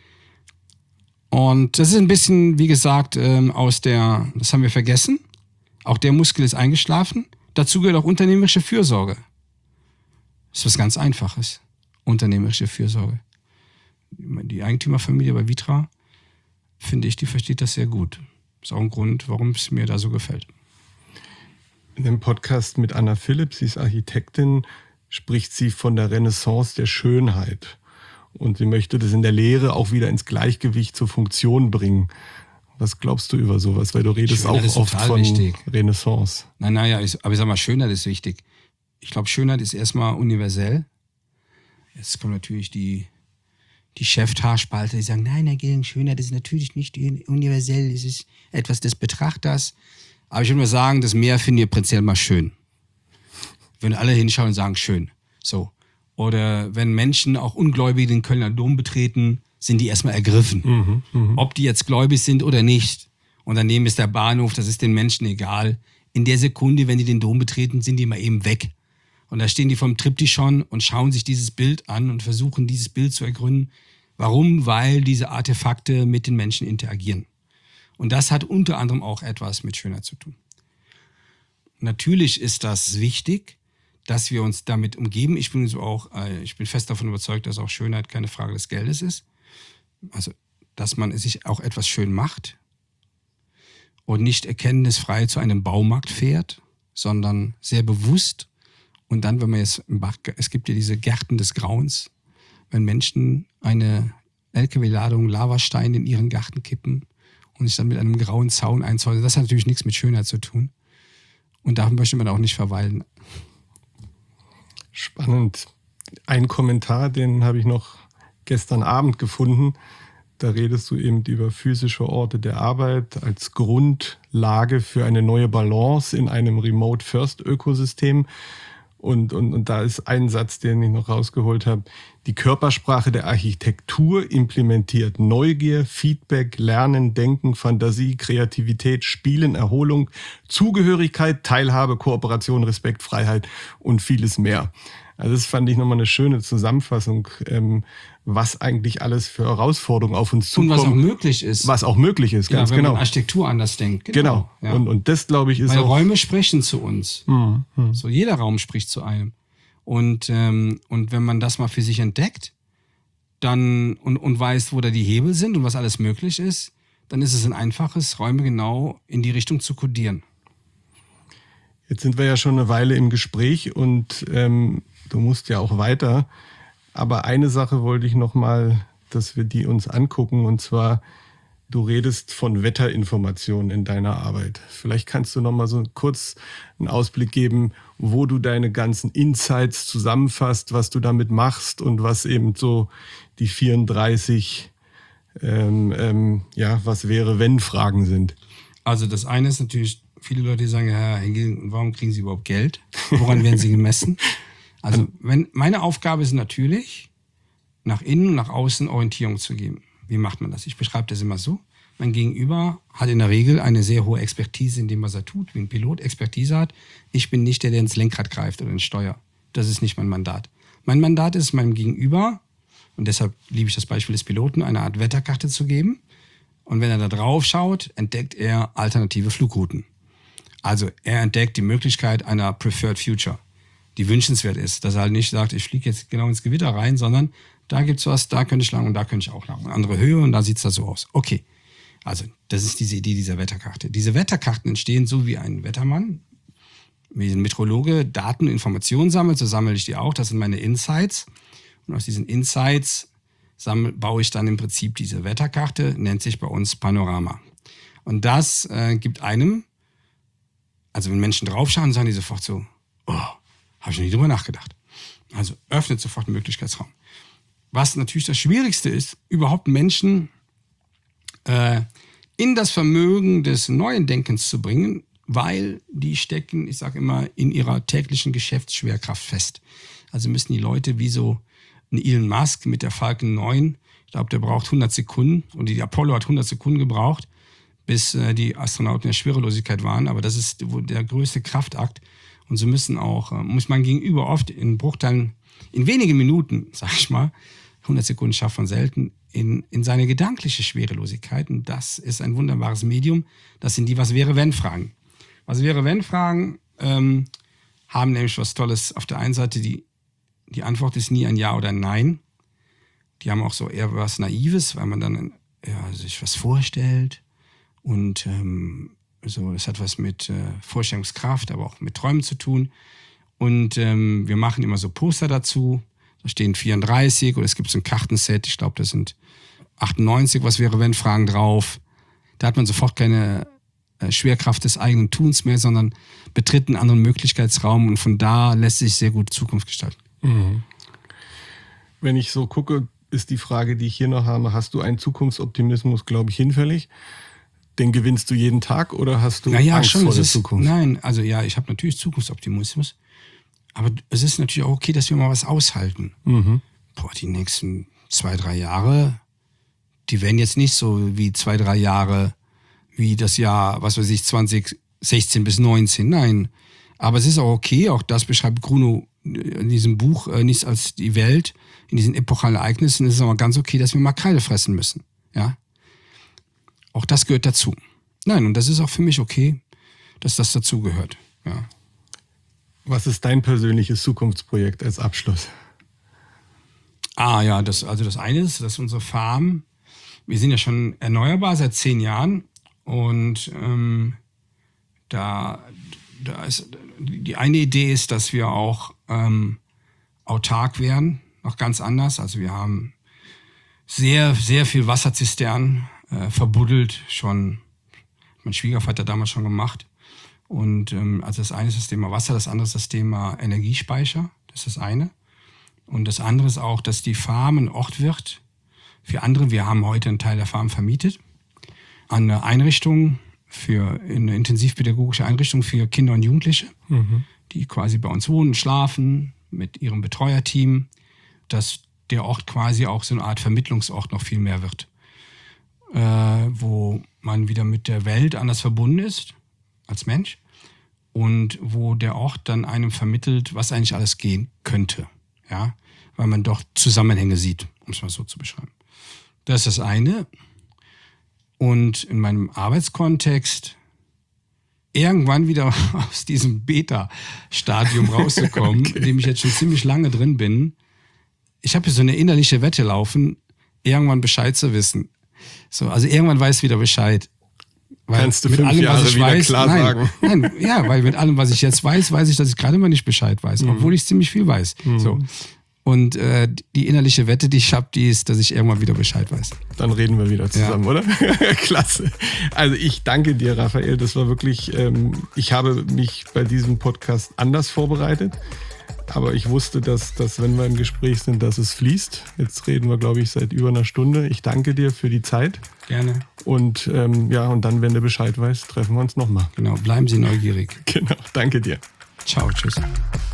Und das ist ein bisschen, wie gesagt, das haben wir vergessen. Auch der Muskel ist eingeschlafen. Dazu gehört auch unternehmerische Fürsorge. Das ist was ganz Einfaches. Unternehmerische Fürsorge. Die Eigentümerfamilie bei Vitra, finde ich, die versteht das sehr gut. Ist auch ein Grund, warum es mir da so gefällt. In dem Podcast mit Anna Philipp, sie ist Architektin, spricht sie von der Renaissance der Schönheit. Und sie möchte das in der Lehre auch wieder ins Gleichgewicht zur Funktion bringen. Was glaubst du über sowas? Weil du redest Schönheit auch oft von wichtig. Renaissance. Aber ich sag mal, Schönheit ist wichtig. Ich glaube, Schönheit ist erstmal universell. Jetzt kommen natürlich die die Chefhaarspalter, die sagen, nein, Herr Gehring, Schönheit ist natürlich nicht universell, es ist etwas des Betrachters. Aber ich würde mal sagen, das Meer finden wir prinzipiell mal schön. Wenn alle hinschauen und sagen, schön. So. Oder wenn Menschen, auch Ungläubige, den Kölner Dom betreten, sind die erstmal ergriffen. Ob die jetzt gläubig sind oder nicht. Und daneben ist der Bahnhof, das ist den Menschen egal. In der Sekunde, wenn die den Dom betreten, sind die mal eben weg. Und da stehen die vom Triptychon und schauen sich dieses Bild an und versuchen, dieses Bild zu ergründen. Warum? Weil diese Artefakte mit den Menschen interagieren. Und das hat unter anderem auch etwas mit Schönheit zu tun. Natürlich ist das wichtig, dass wir uns damit umgeben. Ich bin fest davon überzeugt, dass auch Schönheit keine Frage des Geldes ist. Also, dass man sich auch etwas schön macht und nicht erkenntnisfrei zu einem Baumarkt fährt, sondern sehr bewusst. Und dann, wenn man jetzt es gibt ja diese Gärten des Grauens, wenn Menschen eine LKW-Ladung Lavasteine in ihren Garten kippen und sich dann mit einem grauen Zaun einzäunen, das hat natürlich nichts mit Schönheit zu tun. Und da möchte man auch nicht verweilen. Spannend. Ein Kommentar, den habe ich noch gestern Abend gefunden. Da redest du eben über physische Orte der Arbeit als Grundlage für eine neue Balance in einem Remote-First-Ökosystem. Und da ist ein Satz, den ich noch rausgeholt habe. Die Körpersprache der Architektur implementiert Neugier, Feedback, Lernen, Denken, Fantasie, Kreativität, Spielen, Erholung, Zugehörigkeit, Teilhabe, Kooperation, Respekt, Freiheit und vieles mehr. Also das fand ich nochmal eine schöne Zusammenfassung, was eigentlich alles für Herausforderungen auf uns zukommen. Und was auch möglich ist. Was auch möglich ist, ganz wenn genau. man Architektur anders denkt. Genau. Ja. Und das, glaube ich, ist Weil auch... Räume sprechen zu uns. So, jeder Raum spricht zu einem. Und wenn man das mal für sich entdeckt dann und weiß, wo da die Hebel sind und was alles möglich ist, dann ist es ein einfaches, Räume genau in die Richtung zu kodieren. Jetzt sind wir ja schon eine Weile im Gespräch und du musst ja auch weiter. Aber eine Sache wollte ich noch mal, dass wir die uns angucken. Und zwar, du redest von Wetterinformationen in deiner Arbeit. Vielleicht kannst du noch mal so kurz einen Ausblick geben, wo du deine ganzen Insights zusammenfasst, was du damit machst und was eben so die 34 was wäre, wenn Fragen sind. Also das eine ist natürlich, viele Leute sagen, Herr Engel, warum kriegen Sie überhaupt Geld? Woran werden Sie gemessen? Also meine Aufgabe ist natürlich, nach innen und nach außen Orientierung zu geben. Wie macht man das? Ich beschreibe das immer so. Mein Gegenüber hat in der Regel eine sehr hohe Expertise in dem, was er tut, wie ein Pilot Expertise hat. Ich bin nicht der ins Lenkrad greift oder ins Steuer. Das ist nicht mein Mandat. Mein Mandat ist, meinem Gegenüber, und deshalb liebe ich das Beispiel des Piloten, eine Art Wetterkarte zu geben. Und wenn er da drauf schaut, entdeckt er alternative Flugrouten. Also er entdeckt die Möglichkeit einer Preferred Future, die wünschenswert ist. Dass er halt nicht sagt, ich fliege jetzt genau ins Gewitter rein, sondern da gibt's was, da könnte ich lang und da könnte ich auch lang. Eine andere Höhe und da sieht's da so aus. Okay, also das ist diese Idee dieser Wetterkarte. Diese Wetterkarten entstehen so wie ein Wettermann, wie ein Meteorologe Daten und Informationen sammelt, so sammle ich die auch. Das sind meine Insights. Und aus diesen Insights baue ich dann im Prinzip diese Wetterkarte, nennt sich bei uns Panorama. Und das gibt einem, also wenn Menschen draufschauen, sagen die sofort so, oh, habe ich noch nie drüber nachgedacht. Also öffnet sofort einen Möglichkeitsraum. Was natürlich das Schwierigste ist, überhaupt Menschen in das Vermögen des neuen Denkens zu bringen, weil die stecken, ich sage immer, in ihrer täglichen Geschäftsschwerkraft fest. Also müssen die Leute wie so ein Elon Musk mit der Falcon 9, ich glaube, der braucht 100 Sekunden und die Apollo hat 100 Sekunden gebraucht, bis die Astronauten in der Schwerelosigkeit waren. Aber das ist der größte Kraftakt. Und so muss man gegenüber oft in Bruchteilen, in wenigen Minuten, sag ich mal, 100 Sekunden schafft man selten, in seine gedankliche Schwerelosigkeit. Und das ist ein wunderbares Medium. Das sind die Was-wäre-wenn-Fragen. Was-wäre-wenn-Fragen haben nämlich was Tolles. Auf der einen Seite, die Antwort ist nie ein Ja oder ein Nein. Die haben auch so eher was Naives, weil man dann sich was vorstellt. Und das hat was mit Vorstellungskraft, aber auch mit Träumen zu tun. Und wir machen immer so Poster dazu. Da stehen 34 oder es gibt so ein Kartenset, ich glaube, das sind 98, was wäre, wenn Fragen drauf. Da hat man sofort keine Schwerkraft des eigenen Tuns mehr, sondern betritt einen anderen Möglichkeitsraum und von da lässt sich sehr gut Zukunft gestalten. Mhm. Wenn ich so gucke, ist die Frage, die ich hier noch habe. Hast du einen Zukunftsoptimismus, glaube ich, hinfällig? Den gewinnst du jeden Tag oder hast du Angst vor der Zukunft? Nein, also ja, ich habe natürlich Zukunftsoptimismus. Aber es ist natürlich auch okay, dass wir mal was aushalten. Die nächsten 2-3 Jahre, die werden jetzt nicht so wie 2-3 Jahre, wie das Jahr, 2016 bis 19. Nein, aber es ist auch okay, auch das beschreibt Grunow in diesem Buch, nichts als die Welt, in diesen epochalen Ereignissen, ist es aber ganz okay, dass wir mal Kreide fressen müssen. Ja? Auch das gehört dazu. Nein, und das ist auch für mich okay, dass das dazugehört. Ja. Was ist dein persönliches Zukunftsprojekt als Abschluss? Das eine ist, dass unsere Farm, wir sind ja schon erneuerbar seit 10 Jahren und da ist die eine Idee ist, dass wir auch autark werden, noch ganz anders. Also wir haben sehr, sehr viel Wasserzisternen verbuddelt, schon mein Schwiegervater damals schon gemacht. Und also das eine ist das Thema Wasser, das andere ist das Thema Energiespeicher, das ist das eine. Und das andere ist auch, dass die Farm ein Ort wird für andere. Wir haben heute einen Teil der Farm vermietet an eine Einrichtung, eine intensivpädagogische Einrichtung für Kinder und Jugendliche, die quasi bei uns wohnen, schlafen mit ihrem Betreuerteam, dass der Ort quasi auch so eine Art Vermittlungsort noch viel mehr wird, wo man wieder mit der Welt anders verbunden ist als Mensch und wo der Ort dann einem vermittelt, was eigentlich alles gehen könnte, ja, weil man doch Zusammenhänge sieht, um es mal so zu beschreiben. Das ist das eine. Und in meinem Arbeitskontext irgendwann wieder aus diesem Beta-Stadium rauszukommen, in dem ich jetzt schon ziemlich lange drin bin. Ich habe hier so eine innerliche Wette laufen, irgendwann Bescheid zu wissen. So, also irgendwann weiß ich wieder Bescheid. Weil kannst du 5 Jahre wieder klar sagen? Nein, ja, weil mit allem, was ich jetzt weiß ich, dass ich gerade immer nicht Bescheid weiß, obwohl ich ziemlich viel weiß. So. Und die innerliche Wette, die ich habe, die ist, dass ich irgendwann wieder Bescheid weiß. Dann reden wir wieder zusammen, oder? Klasse. Also ich danke dir, Raphael. Das war wirklich, ich habe mich bei diesem Podcast anders vorbereitet. Aber ich wusste, dass wenn wir im Gespräch sind, dass es fließt. Jetzt reden wir, glaube ich, seit über einer Stunde. Ich danke dir für die Zeit. Gerne. Und und dann, wenn du Bescheid weißt, treffen wir uns nochmal. Genau, bleiben Sie neugierig. Genau, danke dir. Ciao, tschüss.